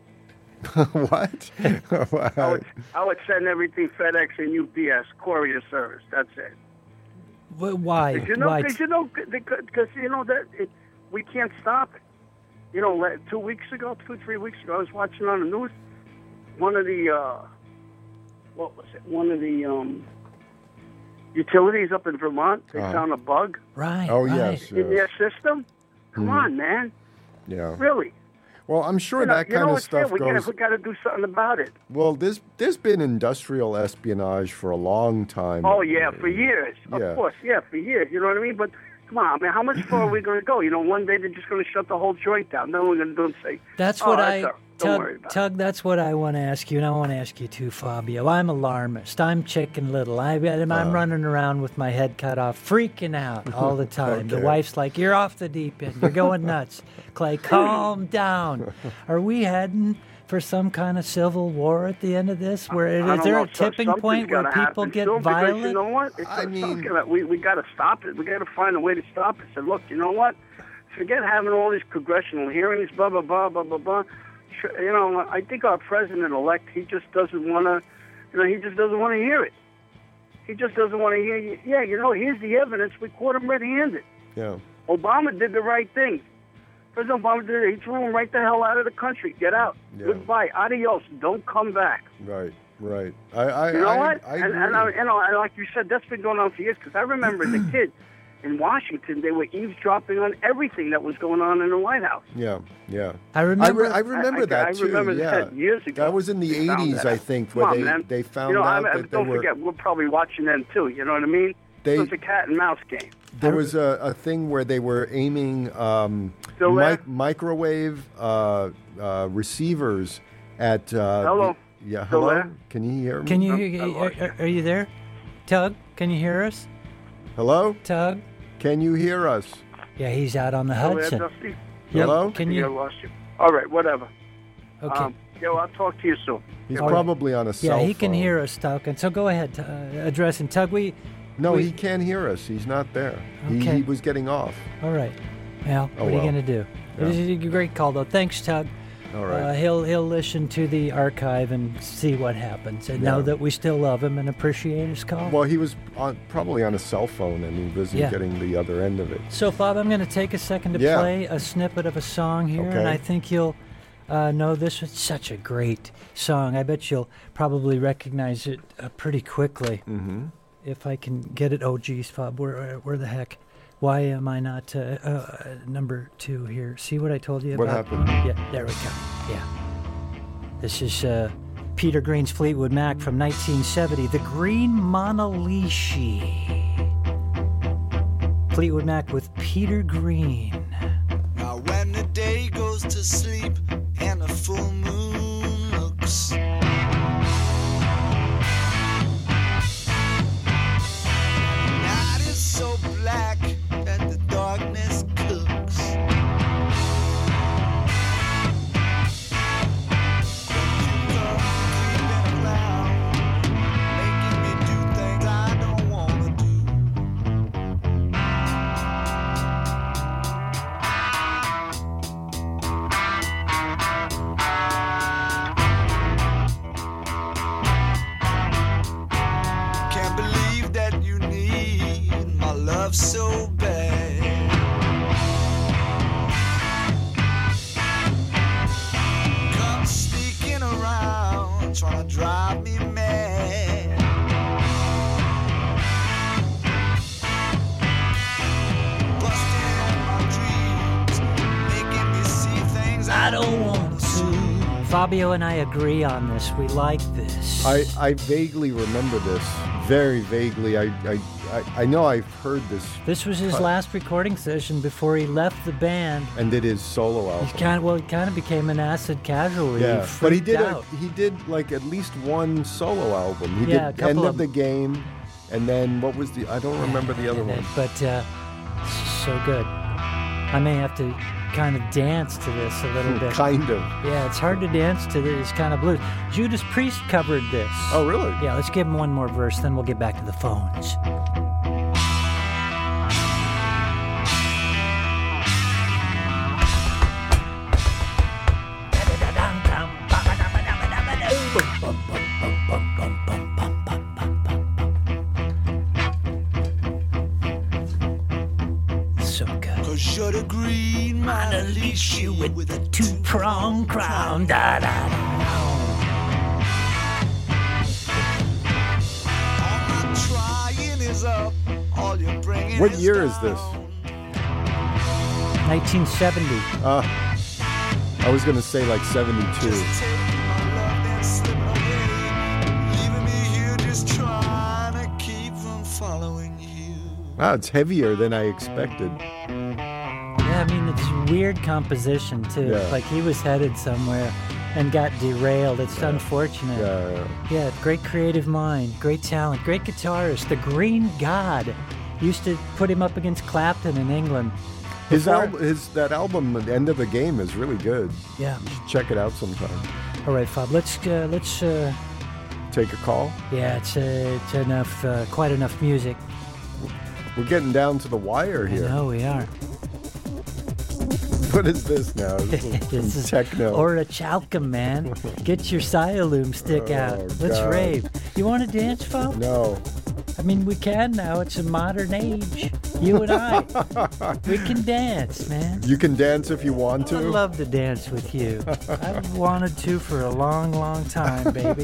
What? I would I would send everything FedEx and U P S courier service. That's it. Wh- Why? Cause you know, Why? cause you know, because you know that it, we can't stop it. You know, like, two weeks ago, two three weeks ago, I was watching on the news. One of the uh, what was it? One of the um, utilities up in Vermont. They Uh-huh. found a bug Right. Oh, right. yes. in their system. Come Mhm. on, man. Yeah. Really? Well, I'm sure You know, that you kind know of what's stuff there? We goes. gotta, we got to do something about it. Well, there's there's been industrial espionage for a long time. Oh yeah, for years. Yeah. Of course, yeah, for years. You know what I mean? But come on, man, how much far are we going to go? You know, one day they're just going to shut the whole joint down. Then we're going to do and say, That's oh, what that's I, all right. Don't worry Tug, about Tug, that's what I want to ask you, and I want to ask you too, Fabio. I'm alarmist. I'm chicken little. I, I'm Uh. running around with my head cut off, freaking out all the time. The Okay. wife's like, you're off the deep end. You're going nuts. Clay, calm down. Are we heading for some kind of civil war at the end of this? Where I is don't there know, a so- tipping something's point where gotta people happen get soon, because violent? You know what? It's, I mean- gonna, we we got to stop it. We got to find a way to stop it. Say, look, you know what? Forget having all these congressional hearings, blah blah blah blah blah blah. Sure, you know, I think our president-elect, he just doesn't want to. You know, he just doesn't want to hear it. He just doesn't want to hear. You. Yeah, you know, here's the evidence. We caught him red-handed. Yeah. Obama did the right thing. President Obama did it. He threw him right the hell out of the country. Get out. Yeah. Goodbye. Adios. Don't come back. Right. Right. I. I You know I, what? I and, agree. and, I, you know, and like you said, that's been going on for years. Because I remember as a kid in Washington, they were eavesdropping on everything that was going on in the White House. Yeah. Yeah. I remember. I, re- I remember I- that I too. remember yeah. that years ago. That was in the They found eighties, that I out. think, Come where on, they man. they found you know, out I, I, that they don't were. forget, we're probably watching them too. You know what I mean? They- it was a cat and mouse game. There was a, a thing where they were aiming um, Still there? mic- microwave uh, uh, receivers at. Uh, Hello? the- yeah. Still Hello. there? Can you hear me? Can you? I Are, lost are, are you there, Tug? Can you hear us, Hello. Tug? Can you hear us? Yeah, he's out on the Hello there, Hudson. Dusty? Yep. Hello? Can I you? lost you. All right, whatever. Okay. Um, yeah, well, I'll talk to you soon. He's All right. probably on a Yeah, cell phone. he can hear us talking. So go ahead, uh, address him. Tug, we... No, we, he can't hear us. He's not there. He, Okay. he was getting off. All right. Well, Oh, what are well. you going to do? Yeah. It was a great call, though. Thanks, Tug. All right. Uh, he'll he'll listen to the archive and see what happens, and know Yeah. that we still love him and appreciate his call. Well, he was on, probably on a cell phone, and he wasn't Yeah. getting the other end of it. So, Bob, I'm going to take a second to Yeah. play a snippet of a song here, and Okay. I think you'll uh, know this. It's such a great song. I bet you'll probably recognize it uh, pretty quickly. Mm-hmm. If I can get it. Oh, geez, Bob, where, where the heck? Why am I not uh, uh, number two here? See what I told you What about? happened? Yeah, there we go. Yeah. This is uh, Peter Green's Fleetwood Mac from nineteen seventy, The Green Monalishi. Fleetwood Mac with Peter Green. Now when the day goes to sleep and the full moon looks, the night is so black that the darkness cooks. You go creeping around, making me do things I don't wanna do. Can't believe that you need my love so bad. Come sneaking around, trying to drive me mad. Busting my dreams, making me see things I don't want to. Fabio and I agree on this. We like this. I, I vaguely remember this, very vaguely. I, I, I, I know I've heard this. This was his cut last recording session before he left the band. and did his solo He album. kind of, well, he kind of became an acid casualty. Yeah, but he did a, out. he did like at least one solo album. He Yeah, a did couple End of of the Game, and then what was the? I don't remember the other one. But uh, so good. I may have to kind of dance to this a little bit. Kind of. Yeah, it's hard to dance to this kind of blues. Judas Priest covered this. Oh, really? Yeah, let's give him one more verse, then we'll get back to the phones. So good. Cause you're the green Monalishi with, with a Two-pronged crown. Da, da, da. All my trying is up. All you're bringing What is year down. is this? nineteen seventy. Uh, I was gonna say like seventy-two. Just take my love and slip it away. Leaving me here just trying to keep from following you. Wow, it's heavier than I expected. Yeah, I mean, it's weird composition, too. Yeah. Like he was headed somewhere and got derailed. It's unfortunate. Yeah, Yeah, great creative mind, great talent, great guitarist. The Green God used to put him up against Clapton in England. his Before- album, his that album, The End of the Game, is really good. Yeah. You should check it out sometime. All right, Bob. Let's uh, let's. Uh, Take a call. yeah, it's uh, it's enough. Uh, quite enough music. We're getting down to the wire I here. know we are. What is this now? This is This some is techno. Ora Chalcum, man. Get your Sialoom stick Oh, out. Let's God. rave. You want to dance, Bob? No. I mean, we can now. It's a modern age. You and I, we can dance, man. You can dance if you want to. I'd love to dance with you. I've wanted to for a long, long time, baby.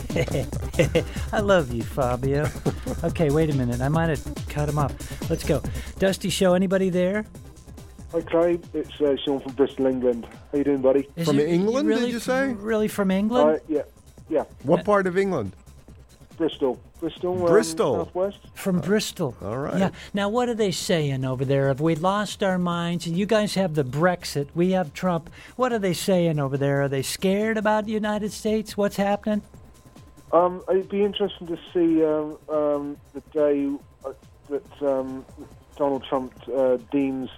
I love you, Fabio. Okay, wait a minute. I might have cut him off. Let's go. Dusty Show, anybody there? Hi, Craig. It's uh, Sean from Bristol, England. How you doing, buddy? Is From it- England, really, did you say? Really from England? Uh, yeah, yeah. What part of England? Bristol. Bristol. Um, Bristol. Southwest. From Bristol. All right. Yeah. Now, what are they saying over there? Have we lost our minds? And you guys have the Brexit. We have Trump. What are they saying over there? Are they scared about the United States? What's happening? Um, it'd be interesting to see um, um, the day uh, that um, Donald Trump uh, deems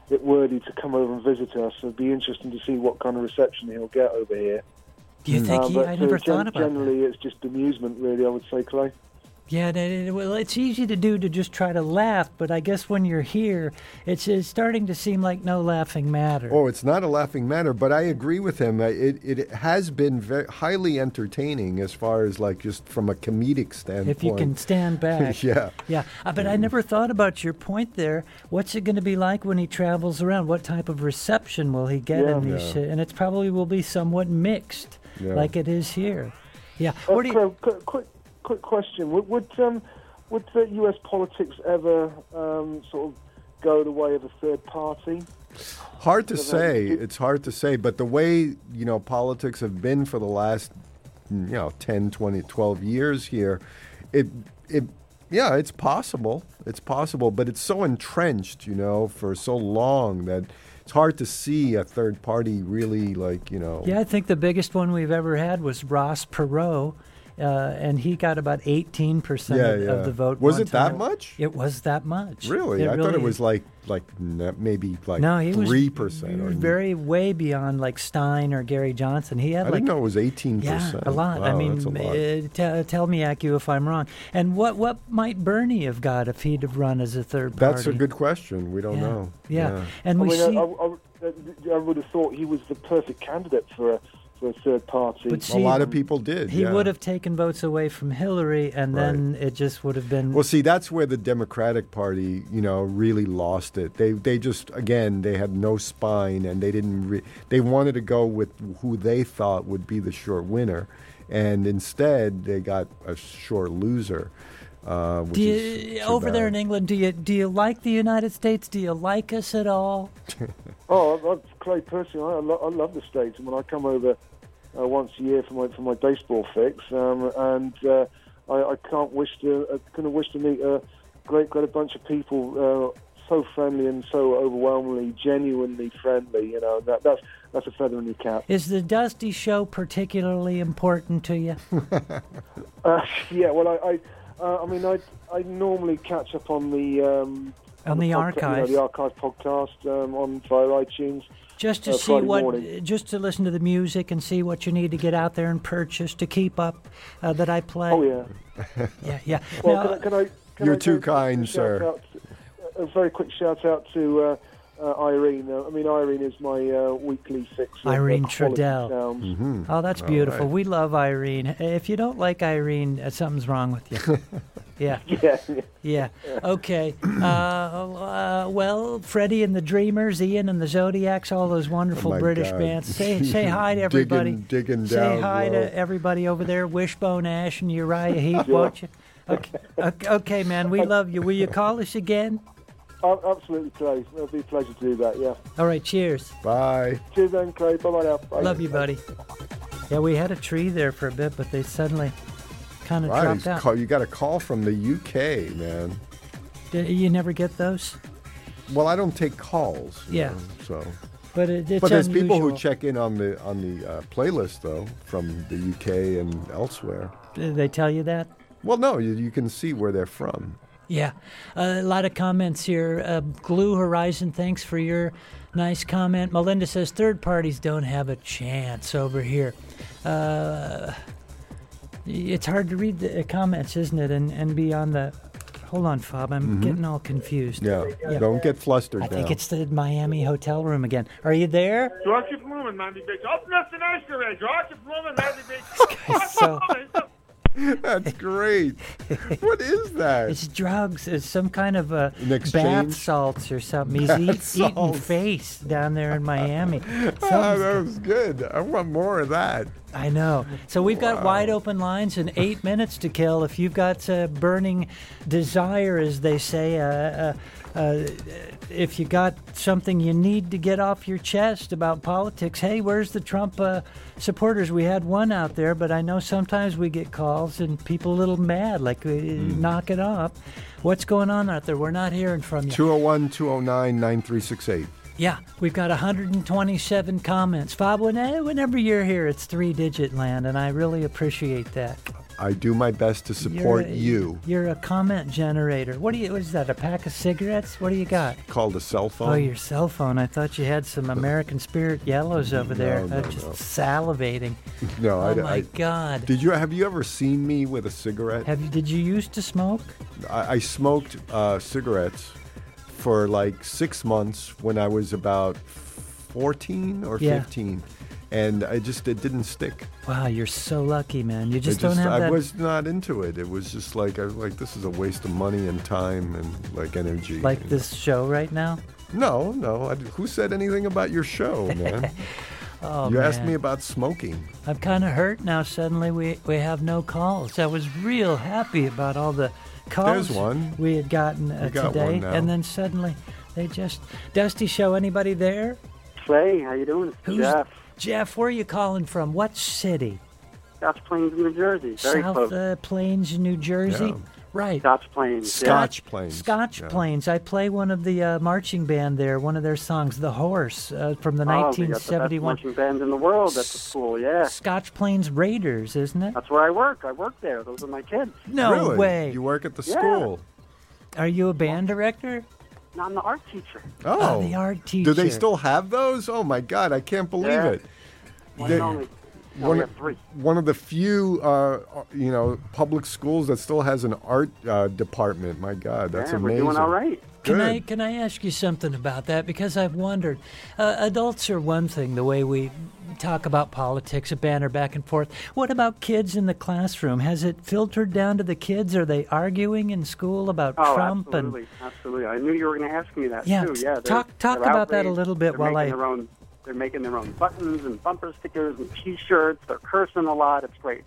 bit wordy to come over and visit us. It'd be interesting to see what kind of reception he'll get over here. Do you think Um, he? but, I uh, never gen- thought about that. Generally, it's just amusement, really, I would say, Clay. Yeah, that- it- well, it's easy to do to just try to laugh, but I guess when you're here, it's, it's starting to seem like no laughing matter. Oh, it's not a laughing matter, but I agree with him. Uh, It it has been very highly entertaining as far as like just from a comedic standpoint. If you can stand back. yeah. Yeah, uh, but I never thought about your point there. What's it going to be like when he travels around? What type of reception will he get Yeah. in these? Yeah. Uh, and it probably will be somewhat mixed, Yeah. like it is here. Yeah. Uh, What do you? Clay, qu- quick, quick question: Would would, um, would the U S politics ever um, sort of go the way of a third party? Hard to So that- say. It's hard to say, but the way, you know, politics have been for the last, you know, ten, twenty, twelve years here, it it yeah, it's possible. It's possible, but it's so entrenched, you know, for so long that it's hard to see a third party really like, you know. Yeah, I think the biggest one we've ever had was Ross Perot, uh, and he got about eighteen percent Yeah, of, yeah. of the vote. Was one it that time. much? It was that much. Really? I thought really it was is. like like n- maybe like no, he was three percent or very way beyond like Stein or Gary Johnson. He had I like didn't know it was eighteen yeah, percent. a lot. I Wow, mean, that's a lot. uh, t- tell me, Acu, if I'm wrong. And what what might Bernie have got if he'd have run as a third party? That's a good question. We don't Yeah. know. Yeah. And I we mean, see. I, I, I, I would have thought he was the perfect candidate for a for a third party. But see, a lot of people did. He yeah. would have taken votes away from Hillary, and then it just would have been. Well, see, that's where the Democratic Party, you know, really lost it. They they just again they had no spine, and they didn't. Re- they wanted to go with who they thought would be the sure winner, and instead they got a sure loser. Uh, which do you, is too over there bad. in England, do you do you like the United States? Do you like us at all? Oh, I, I, Clay, personally, I, lo- I love the States. And when I come over uh, once a year for my for my baseball fix, um, and uh, I, I can't wish to uh, couldn't wish to meet a great great bunch of people uh, so friendly and so overwhelmingly genuinely friendly. You know, that that's that's a feather in your cap. Is the Dusty Show particularly important to you? Uh, yeah, well, I, I, uh, I mean, I, I normally catch up on the um, On the podca- archives. you know, the archive podcast um, on via iTunes. Just to uh, see Friday what, morning. just to listen to the music and see what you need to get out there and purchase to keep up uh, that I play. Oh yeah. Yeah, yeah. Well, Now, can I, can I, can You're I too go- kind, shout sir. out to- a very quick shout out to uh, uh, Irene. Uh, I mean, Irene is my uh, weekly fix. of, uh, Irene quality Trudell. sounds. Mhm. Oh, that's All beautiful. right. We love Irene. If you don't like Irene, uh, something's wrong with you. Yeah. Yeah. Yeah. Okay. Uh, uh, well, Freddie and the Dreamers, Ian and the Zodiacs, all those wonderful Oh, my British God. bands. Say say hi to everybody. Digging- digging say down hi low. to everybody over there. Wishbone Ash and Uriah Heep, won't you? Okay. okay, okay, man. We love you. Will you call us again? Oh, absolutely, Clay. It'll be a pleasure to do that. Yeah. All right. Cheers. Bye. Cheers, then, Clay. Bye bye now. Bye. Love you, buddy. Yeah, we had a tree there for a bit, but they suddenly kind of Wow, dropped he's out. call, you got a call from the U K, man. Did- You never get those? Well, I don't take calls. you Yeah. know, so. But it, it's But there's people who unusual. check in on the on the uh, playlist though from the U K and elsewhere. Did they tell you that? Well, no, you, you can see where they're from. Yeah, uh, a lot of comments here. Uh, Glue Horizon, thanks for your nice comment. Melinda says third parties don't have a chance over here. Uh, it's hard to read the comments, isn't it? And and be on the. Hold on, Fob. I'm Mhm. getting all confused. Yeah, don't get flustered I now. think it's the Miami hotel room again. Are you there? George Blumen, Mandy Beach. Open up the nice array. George Blumen, Mandy Beach. so- That's great. What is that? It's drugs. It's some kind of uh, An bath exchange? salts or something. He's Bath eat, eating salts. face down there in Miami. Ah, Something's that was good. I want more of that. I know. So we've got Wow. wide open lines and eight minutes to kill. If you've got uh, burning desire, as they say, uh, uh, uh, if you got something you need to get off your chest about politics, hey, where's the Trump uh, supporters? We had one out there, but I know sometimes we get calls and people a little mad, like uh, knock it off. What's going on out there? We're not hearing from you. two oh one, two oh nine, nine three six eight. Yeah, we've got one hundred twenty-seven comments. Bob, when- eh, whenever you're here, it's three-digit land, and I really appreciate that. I do my best to support You're a- you. You're a comment generator. What do you? What is that? A pack of cigarettes? What do you got? Called a cell phone. Oh, your cell phone. I thought you had some American Spirit yellows over there. No, I'm no, just no. salivating. No, oh I, my I, God. Did you have you ever seen me with a cigarette? Have you? Did you used to smoke? I, I smoked uh, cigarettes for like six months when I was about fourteen or Yeah. fifteen, and I just it didn't stick. Wow, you're so lucky, man. You just, I don't have I that. was not into it. It was just like I was like this is a waste of money and time and like energy. like you know. this show right now. No, no. I, who said anything about your show, man? Oh, you asked man. me about smoking. I'm kind of hurt now. Suddenly, we we have no calls. I was real happy about all the calls There's one. we had gotten uh, We got today, one now. and then suddenly they just Dusty Show. Anybody there? Clay, how you doing? Who's Jeff. Jeff, where are you calling from? What city? Scotch Plains, New Jersey. Very South close. uh, Plains, New Jersey. Yeah. Right. Scotch Plains. Scotch Plains. Scotch Yeah. Plains. I play one of the uh, marching band there. One of their songs, "The Horse," uh, from the Oh, we got nineteen the best seventy-one. marching band in the world at the school, yeah. Scotch Plains Raiders, isn't it? That's where I work. I work there. Those are my kids. No Really? way. You work at the Yeah. school. Are you a band director? No, I'm the art teacher. Oh, the art teacher. Do they still have those? Oh my God, I can't believe Yeah. it. One They- and only. No, one, we have three. one of the few, uh, you know, public schools that still has an art uh, department. My God, that's yeah, amazing. we're doing all right. Can Good. I can I ask you something about that? Because I've wondered. Uh, adults are one thing, the way we talk about politics, a banter back and forth. What about kids in the classroom? Has it filtered down to the kids? Are they arguing in school about Oh, Trump? absolutely, absolutely. I knew you were going to ask me that Yeah, too. Yeah, they're- talk- talk they're about that a outraged. little bit they're while making I- Their own, they're making their own buttons and bumper stickers and T-shirts. They're cursing a lot. It's great.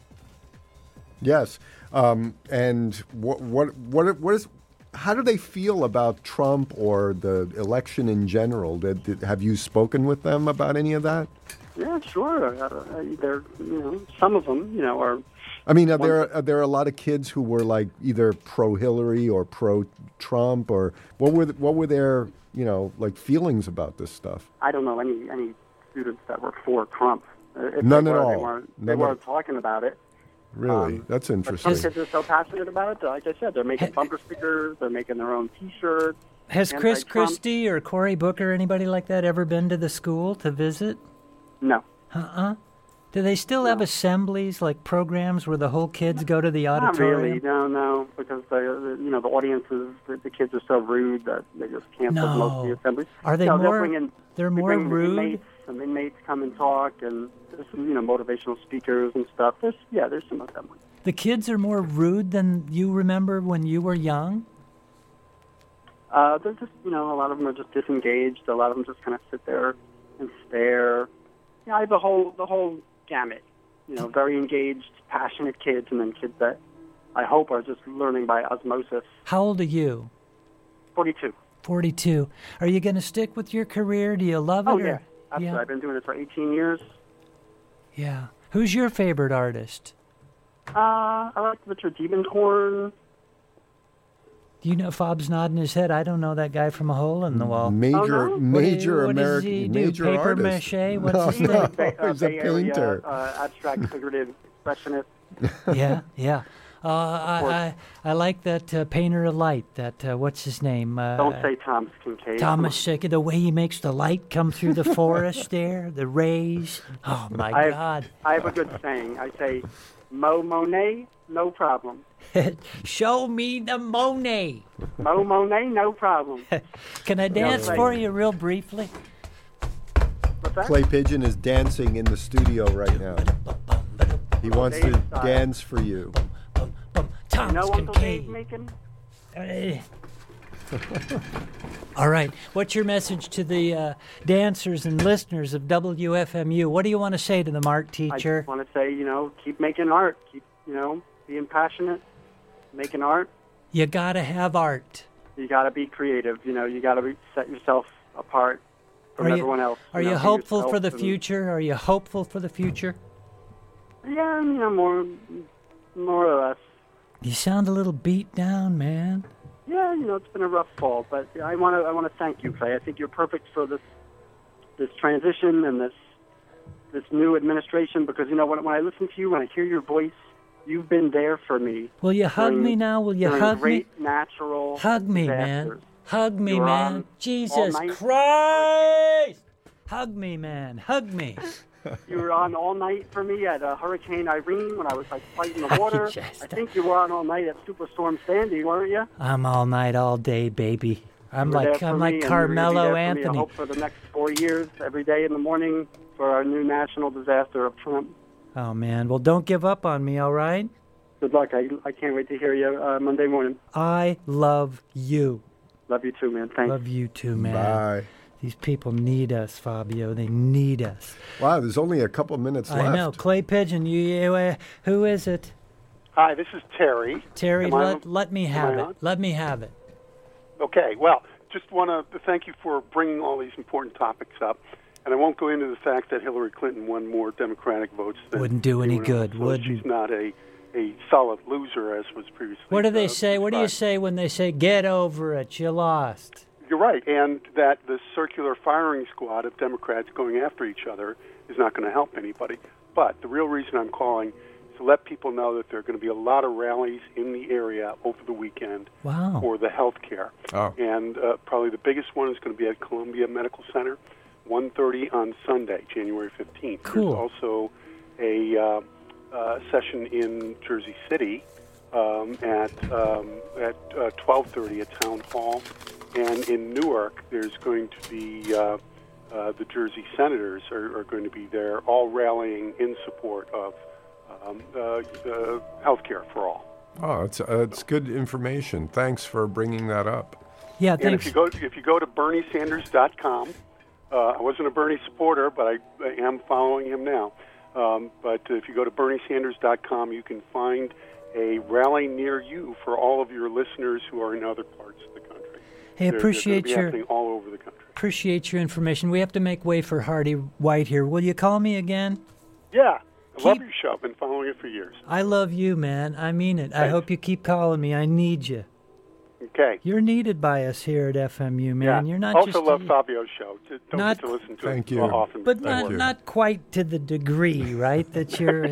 Yes, um, and what what what what is? How do they feel about Trump or the election in general? Did, did, have you spoken with them about any of that? Yeah, sure. Uh, they're, you know, some of them, you know, are. I mean, are there are there a lot of kids who were like either pro Hillary or pro Trump, or what were the, what were their you know like feelings about this stuff? I don't know any any students that were for Trump. Uh, if None they at were, all. They weren't, they None at- weren't talking about it. Really, Um, that's But interesting. some kids are so passionate about it. that, Like I said, they're making bumper stickers. They're making their own T-shirts. Has Chris anti-Trump. Christie or Cory Booker, anybody like that, ever been to the school to visit? No. Uh-uh. Do they still have assemblies, like programs where the whole kids go to the Not auditorium? really, no, no, because the, the you know the audiences, the, the kids are so rude that they just cancel No. most of the assemblies. Are they You know, they'll more- Bring in, they're we more bring in rude? Inmates, some inmates come and talk, and there's some you know motivational speakers and stuff. There's yeah, there's some assemblies. The kids are more rude than you remember when you were young? Uh, they're just you know a lot of them are just disengaged. A lot of them just kind of sit there and stare. Yeah, I have the whole the whole gamut. You know, very engaged, passionate kids, and then kids that I hope are just learning by osmosis. How old are you? Forty-two. forty-two. Are you going to stick with your career? Do you love it? Oh or? yeah, absolutely. I've been doing it for eighteen years. Yeah. Who's your favorite artist? Uh, I like Richard Diebenkorn. Do you know Fob's nodding his head? I don't know that guy from a hole in the wall. Major, What- major what does American, he do? major Paper artist. mache? What's no, his no, name? Bay, uh, he's a Bay Area, painter. uh, abstract figurative expressionist. yeah, yeah. Uh, I, I I like that uh, painter of light. That uh, what's his name? Uh, Don't say Thomas Kincaid. Thomas Schick. The way he makes the light come through the forest there, the rays. Oh my I have, God! I have a good saying. I say, Mo Monet, no problem. Show me the Monet. Mo Monet, no problem. Can I dance for you real briefly? What's that? Clay Pigeon is dancing in the studio right now. He wants to Dave style. dance for you. You Thomas know Uncle Kincaid. Dave Macon? Eh. All right. What's your message to the uh, dancers and listeners of W F M U? What do you want to say to them, art I teacher? just want to say, you know, keep making art. Keep, you know, being passionate, making art. You got to have art. You got to be creative. You know, you got to set yourself apart from Are you, everyone else. are know, you be hopeful yourself for the and- future? Are you hopeful for the future? Yeah, you know, more, more or less. You sound a little beat down, man. Yeah, you know, it's been a rough fall, but I want to, I want to thank you, Clay. I think you're perfect for this, this transition and this, this new administration because you know when when I listen to you, when I hear your voice, you've been there for me. Will you hug during- me now? Will you during hug me? great natural Hug me, man. disasters. Hug me, You were man. on Jesus all night. Christ! Hug me, man. Hug me. You were on all night for me at uh, Hurricane Irene when I was like fighting the water. just- I think you were on all night at Superstorm Sandy, weren't you? I'm all night, all day, baby. I'm You were like there I'm for like me, and you're gonna be Carmelo there for me, I Anthony. hope for the next four years, every day in the morning for our new national disaster of Trump. Oh man, well don't give up on me, all right? Good luck. I, I can't wait to hear you uh, Monday morning. I love you. Love you too, man. Thanks. Love you too, man. Bye. These people need us, Fabio. They need us. Wow, there's only a couple minutes left. I know. Clay Pigeon, you, you uh, who is it? Hi, this is Terry. Terry, Am I- let, let me am have I it. on? Let me have it. Okay, well, just want to thank you for bringing all these important topics up. And I won't go into the fact that Hillary Clinton won more Democratic votes than Wouldn't do any anyone else, good, so wouldn't. She's not a, a solid loser, as was previously. What do they uh, say? What do you described. say when they say, get over it, you lost? You're right, and that the circular firing squad of Democrats going after each other is not going to help anybody. But the real reason I'm calling is to let people know that there are going to be a lot of rallies in the area over the weekend Wow. for the health care. Oh. And uh, probably the biggest one is going to be at Columbia Medical Center, one thirty on Sunday, January fifteenth. Cool. There's also a uh, uh, session in Jersey City um, at um, at uh, twelve thirty at Town Hall. And in Newark, there's going to be uh, uh, the Jersey Senators are, are going to be there, all rallying in support of um, uh, uh, health care for all. Oh, it's uh, it's good information. Thanks for bringing that up. Yeah, And thanks. if you go if you go to Bernie Sanders dot com, uh, I wasn't a Bernie supporter, but I, I am following him now. Um, but if you go to Bernie Sanders dot com, you can find a rally near you for all of your listeners who are in other parts of the country. Hey, They're- appreciate they're gonna be your- happening all over the country. Appreciate your information. We have to make way for Hardy White here. Will you call me again? Yeah, I love Keep- your show. I've been following it for years. I love you, man. I mean it. I Thanks. hope you keep calling me. I need you. Okay. You're needed by us here at F M U, man. yeah. You're not also just love Fabio's show. Just don't Not- get to listen to Thank it you. often. but Thank not you. not quite to the degree, right? That you're.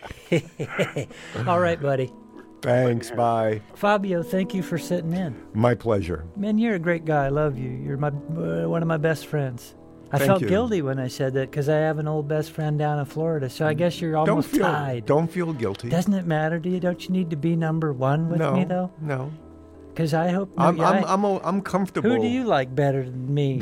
All right, buddy. Thanks. Bye. Fabio, thank you for sitting in. My pleasure. Man, you're a great guy. I love you. You're my uh, one of my best friends. I Thank felt you. guilty when I said that because I have an old best friend down in Florida. So I guess you're almost don't feel tied. don't feel guilty. Doesn't it matter to you? Don't you need to be number one with no, me though? no. Because I hope. no, I'm yeah, I'm I- I'm, o- I'm comfortable. Who do you like better than me?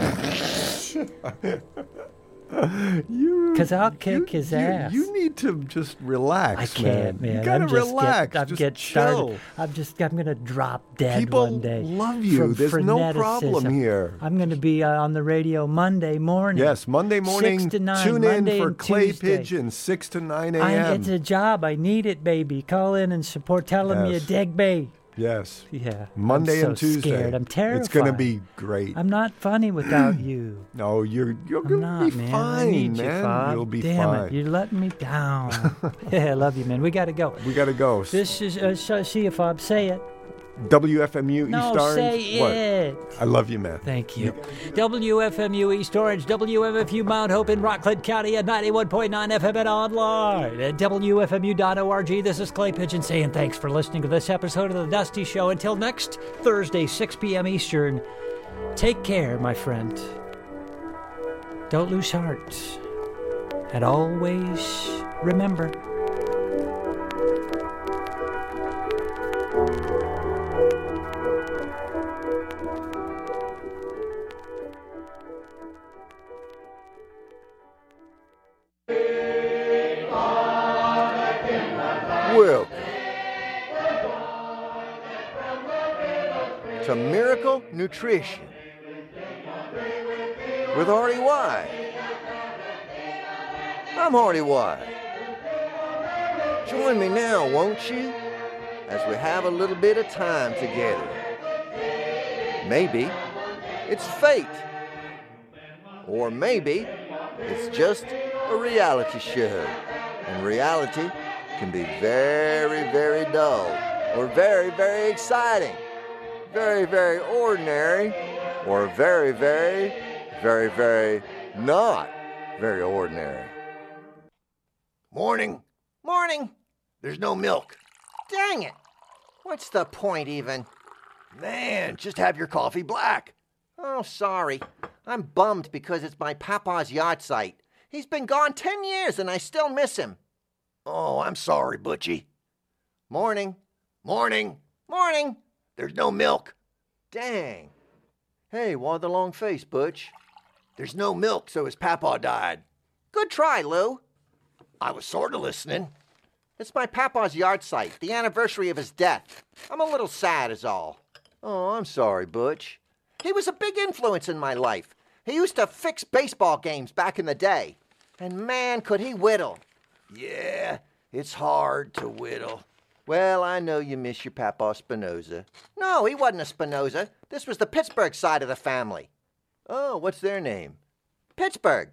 You Because I'll kick you, his you, ass. You need to just relax, I can't, man. You gotta I'm just relax. Get, I'm just get chill. started. I'm just. I'm gonna drop dead People one day. love you. from There's no problem freneticism. here. I'm gonna be uh, on the radio Monday morning. Yes, Monday morning. Six to nine. Tune Monday in for and Clay Tuesday. Pigeon, six to nine I, a.m. it's a job. I need it, baby. Call in and support. Tell them you Yes. dig me. Yes. Yeah. Monday I'm so and Tuesday. Scared. I'm terrified. It's going to be great. I'm not funny without you. No, you're you're I'm going not, to be man. fine, I need you, man. Fob. You'll be Damn fine. it. You're letting me down. Yeah, I love you, man. We got to go. We got to go. This is, uh, so- see you, Fob. Say it. W F M U No, East Orange. say What? it. I love you, man. Thank you. W F M U East Orange, W M F U Mount Hope in Rockland County at ninety-one point nine F M and online at W F M U dot org. This is Clay Pigeon saying thanks for listening to this episode of The Dusty Show. Until next Thursday, six p.m. Eastern, take care, my friend. Don't lose heart. And always remember. Welcome to Miracle Nutrition with Hardy White. I'm Hardy White. Join me now, won't you, as we have a little bit of time together. Maybe it's fate, or maybe it's just a reality show, and reality can be very, very dull, or very, very exciting, very, very ordinary, or very, very, very, very not very ordinary. Morning. Morning. There's no milk. Dang it. What's the point, even? Man, just have your coffee black. Oh, sorry. I'm bummed because it's my papa's yahrzeit. He's been gone ten years and I still miss him. Oh, I'm sorry, Butchie. Morning. Morning. Morning. There's no milk. Dang. Hey, why the long face, Butch? There's no milk, so his papa died. Good try, Lou. I was sort of listening. It's my papa's yahrzeit, the anniversary of his death. I'm a little sad is all. Oh, I'm sorry, Butch. He was a big influence in my life. He used to fix baseball games back in the day. And man, could he whittle. Yeah, it's hard to whittle. Well, I know you miss your Papa Spinoza. No, he wasn't a Spinoza. This was the Pittsburgh side of the family. Oh, what's their name? Pittsburgh.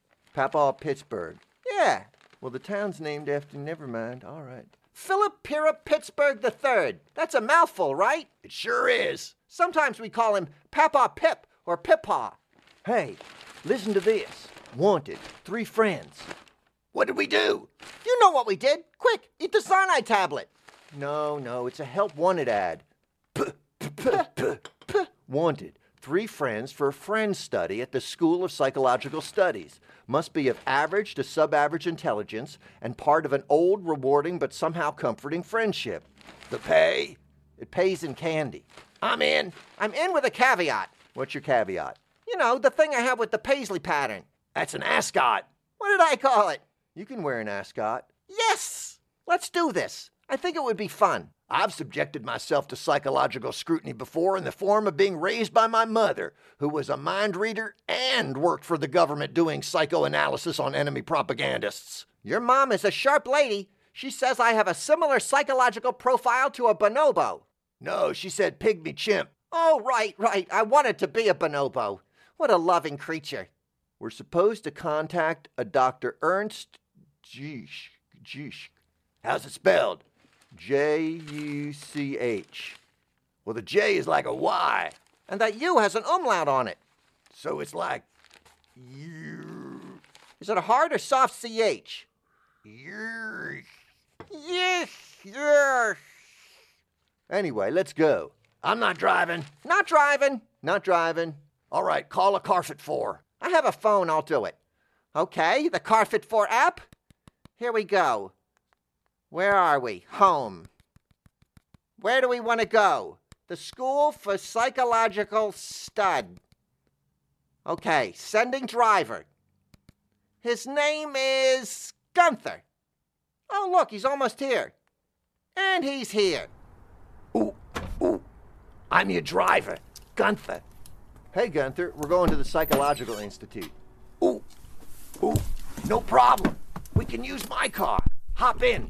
Papa Pittsburgh. Yeah. Well, the town's named after... Never mind. All right. Philip Pirrip Pittsburgh the Third. That's a mouthful, right? It sure is. Sometimes we call him Papa Pip or Pippa. Hey, listen to this. Wanted. Three friends. What did we do? You know what we did. Quick, eat the cyanide tablet. No, no, it's a help wanted ad. P, p, p, p, p. Wanted. Three friends for a friend study at the School of Psychological Studies. Must be of average to sub-average intelligence and part of an old, rewarding, but somehow comforting friendship. The pay? It pays in candy. I'm in. I'm in with a caveat. What's your caveat? You know, the thing I have with the paisley pattern. That's an ascot. What did I call it? You can wear an ascot. Yes! Let's do this. I think it would be fun. I've subjected myself to psychological scrutiny before in the form of being raised by my mother, who was a mind reader and worked for the government doing psychoanalysis on enemy propagandists. Your mom is a sharp lady. She says I have a similar psychological profile to a bonobo. No, she said pygmy chimp. Oh, right, right. I wanted to be a bonobo. What a loving creature. We're supposed to contact a Doctor Ernst Juch. Juch. How's it spelled? J U C H. Well, the J is like a Y. And that U has an umlaut on it. So it's like... U. Is it a hard or soft C H? Yes. Yes. Yes. Anyway, let's go. I'm not driving. Not driving. Not driving. All right, call a Carfit four. I have a phone, I'll do it. Okay, the Carfit four app. Here we go. Where are we? Home. Where do we want to go? The School for Psychological Stud. Okay, sending driver. His name is Gunther. Oh, look, he's almost here. And he's here. Ooh, ooh. I'm your driver, Gunther. Hey, Gunther, we're going to the Psychological Institute. Ooh, ooh, no problem. We can use my car. Hop in.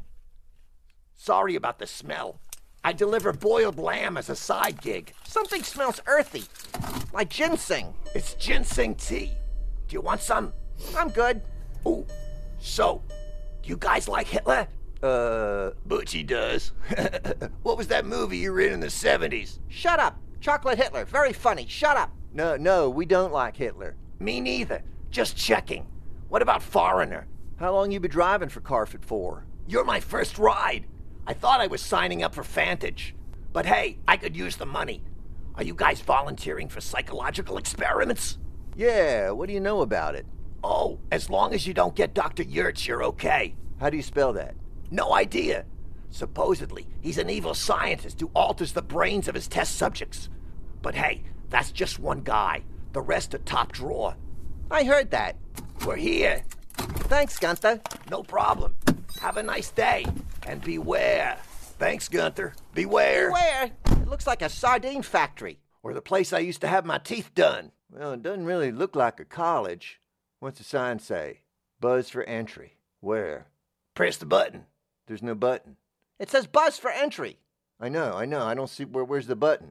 Sorry about the smell. I deliver boiled lamb as a side gig. Something smells earthy, like ginseng. It's ginseng tea. Do you want some? I'm good. Ooh, so, do you guys like Hitler? Uh, Butchie does. What was that movie you were in in the seventies? Shut up. Chocolate Hitler. Very funny. Shut up. No, no, we don't like Hitler. Me neither. Just checking. What about Foreigner? How long you been driving for Carfit for? You're my first ride. I thought I was signing up for Vantage. But hey, I could use the money. Are you guys volunteering for psychological experiments? Yeah, what do you know about it? Oh, as long as you don't get Doctor Yurts, you're okay. How do you spell that? No idea. Supposedly, he's an evil scientist who alters the brains of his test subjects. But hey, that's just one guy. The rest are top drawer. I heard that. We're here. Thanks, Gunther. No problem. Have a nice day. And beware. Thanks, Gunther. Beware. Beware? It looks like a sardine factory. Or the place I used to have my teeth done. Well, it doesn't really look like a college. What's the sign say? Buzz for entry. Where? Press the button. There's no button. It says buzz for entry. I know, I know. I don't see where. Where's the button?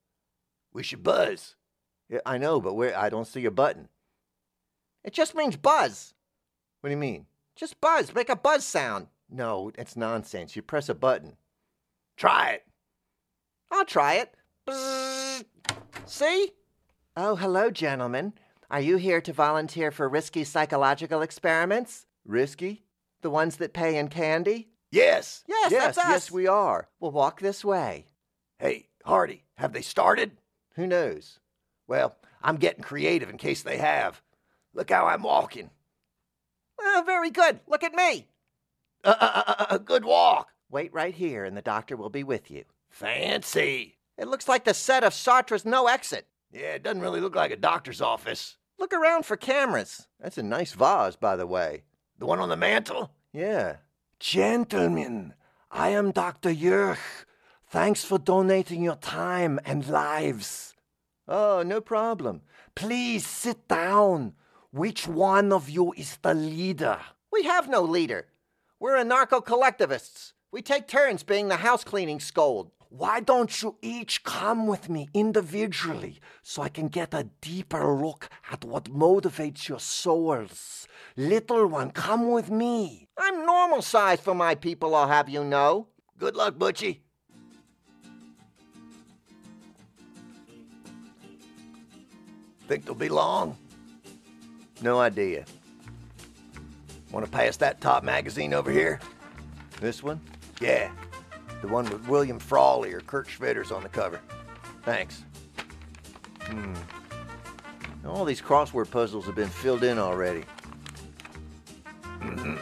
We should buzz. Yeah, I know, but where? I don't see a button. It just means buzz. What do you mean? Just buzz. Make a buzz sound. No, it's nonsense. You press a button. Try it. I'll try it. Bzzz. See? Oh, hello, gentlemen. Are you here to volunteer for risky psychological experiments? Risky? The ones that pay in candy? Yes. Yes, yes, that's us. Yes, we are. We'll walk this way. Hey, Hardy, have they started? Who knows? Well, I'm getting creative in case they have. Look how I'm walking. Oh, very good. Look at me. Uh, uh, uh, uh, good walk. Wait right here, and the doctor will be with you. Fancy. It looks like the set of Sartre's No Exit. Yeah, it doesn't really look like a doctor's office. Look around for cameras. That's a nice vase, by the way. The one on the mantle? Yeah. Gentlemen, I am Doctor Yerch. Thanks for donating your time and lives. Oh, no problem. Please sit down. Which one of you is the leader? We have no leader. We're anarcho-collectivists. We take turns being the house-cleaning scold. Why don't you each come with me individually so I can get a deeper look at what motivates your souls? Little one, come with me. I'm normal size for my people, I'll have you know. Good luck, Butchie. Think they'll be long? No idea. Want to pass that top magazine over here? This one? Yeah. The one with William Frawley or Kurt Schwitters on the cover. Thanks. Hmm. All these crossword puzzles have been filled in already. Mm-hmm.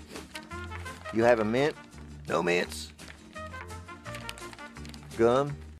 You have a mint? No mints. Gum?